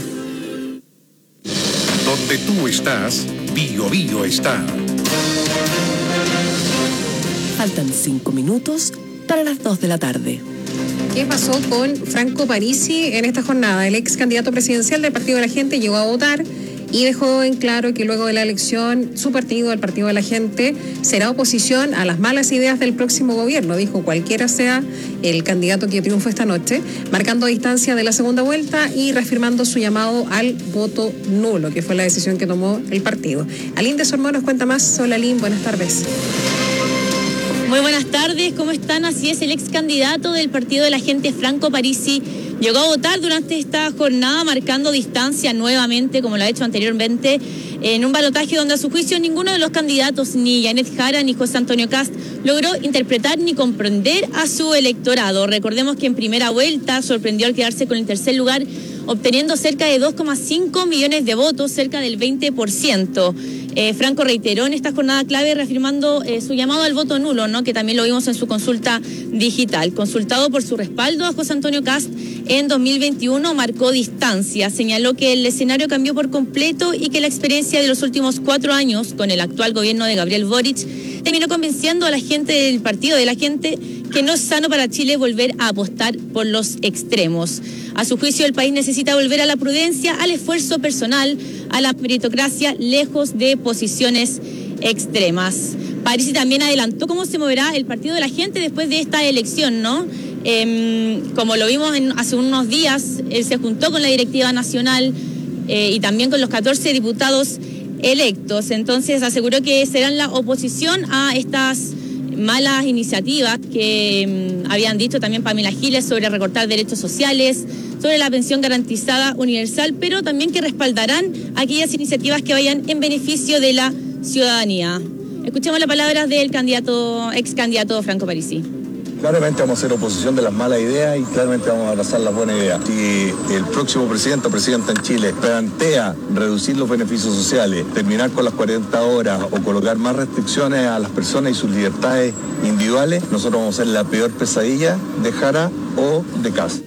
Donde tú estás, Bio Bio está. Faltan 5 minutos para las 2 de la tarde. ¿Qué pasó con Franco Parisi en esta jornada? El ex candidato presidencial del Partido de la Gente llegó a votar y dejó en claro que luego de la elección su partido, el Partido de la Gente, será oposición a las malas ideas del próximo gobierno. Dijo cualquiera sea el candidato que triunfe esta noche, marcando distancia de la segunda vuelta y reafirmando su llamado al voto nulo, que fue la decisión que tomó el partido. Aline de Sormón nos cuenta más. Hola Aline, buenas tardes. Muy buenas tardes, ¿cómo están? Así es, el ex candidato del Partido de la Gente, Franco Parisi, llegó a votar durante esta jornada, marcando distancia nuevamente, como lo ha hecho anteriormente, en un balotaje donde a su juicio ninguno de los candidatos, ni Yanet Jara ni José Antonio Kast, logró interpretar ni comprender a su electorado. Recordemos que en primera vuelta sorprendió al quedarse con el tercer lugar, obteniendo cerca de 2,5 millones de votos, cerca del 20%. Franco reiteró en esta jornada clave reafirmando su llamado al voto nulo, ¿no? Que también lo vimos en su consulta digital. Consultado por su respaldo a José Antonio Kast en 2021, marcó distancia. Señaló que el escenario cambió por completo y que la experiencia de los últimos 4 años con el actual gobierno de Gabriel Boric terminó convenciendo a la gente del Partido de la Gente que no es sano para Chile volver a apostar por los extremos. A su juicio, el país necesita volver a la prudencia, al esfuerzo personal, a la meritocracia, lejos de posiciones extremas. Parisi también adelantó cómo se moverá el Partido de la Gente después de esta elección, ¿no? Como lo vimos hace unos días, él se juntó con la directiva nacional y también con los 14 diputados electos. Entonces aseguró que serán la oposición a estas malas iniciativas que habían dicho también Pamela Giles sobre recortar derechos sociales, sobre la pensión garantizada universal, pero también que respaldarán aquellas iniciativas que vayan en beneficio de la ciudadanía. Escuchemos las palabras del ex candidato Franco Parisi. Claramente vamos a ser oposición de las malas ideas y claramente vamos a abrazar las buenas ideas. Si el próximo presidente o presidenta en Chile plantea reducir los beneficios sociales, terminar con las 40 horas o colocar más restricciones a las personas y sus libertades individuales, nosotros vamos a ser la peor pesadilla de Jara o de Kast.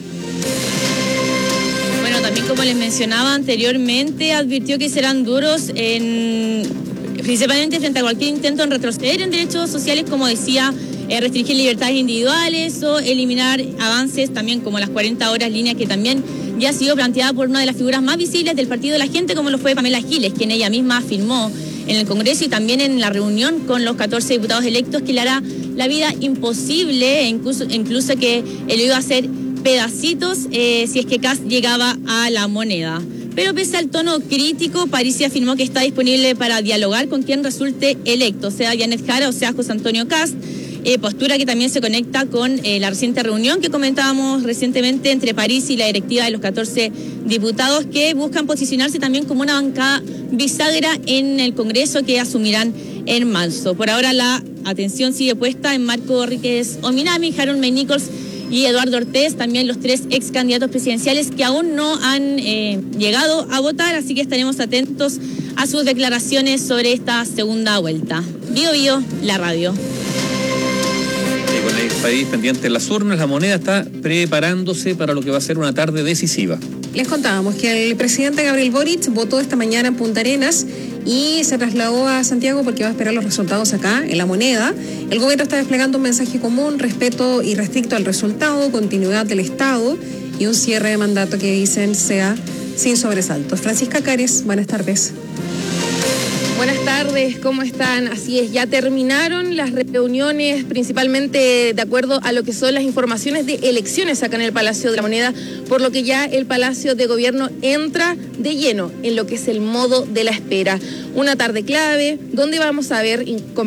Bueno, también como les mencionaba anteriormente, advirtió que serán duros principalmente frente a cualquier intento en retroceder en derechos sociales, como decía, restringir libertades individuales o eliminar avances también como las 40 horas línea, que también ya ha sido planteada por una de las figuras más visibles del Partido de la Gente, como lo fue Pamela Giles, quien ella misma afirmó en el Congreso y también en la reunión con los 14 diputados electos que le hará la vida imposible, incluso que él iba a hacer pedacitos si es que Kast llegaba a la moneda. Pero pese al tono crítico, Parisi afirmó que está disponible para dialogar con quien resulte electo, sea Janet Jara o sea José Antonio Kast, postura que también se conecta con la reciente reunión que comentábamos recientemente entre Parisi y la directiva de los 14 diputados que buscan posicionarse también como una bancada bisagra en el Congreso que asumirán en marzo. Por ahora la atención sigue puesta en Marco Ríquez Ominami, Harold May Nichols y Eduardo Ortiz, también los 3 ex candidatos presidenciales que aún no han llegado a votar, así que estaremos atentos a sus declaraciones sobre esta segunda vuelta. Bio Bio, la radio. Con el país pendiente en las urnas, la moneda está preparándose para lo que va a ser una tarde decisiva. Les contábamos que el presidente Gabriel Boric votó esta mañana en Punta Arenas y se trasladó a Santiago porque va a esperar los resultados acá, en la moneda. El gobierno está desplegando un mensaje común, respeto y restricto al resultado, continuidad del Estado y un cierre de mandato que dicen sea sin sobresaltos. Francisca Cares, buenas tardes. Buenas tardes, ¿cómo están? Así es, ya terminaron las reuniones, principalmente de acuerdo a lo que son las informaciones de elecciones acá en el Palacio de la Moneda, por lo que ya el Palacio de Gobierno entra de lleno en lo que es el modo de la espera. Una tarde clave, donde vamos a ver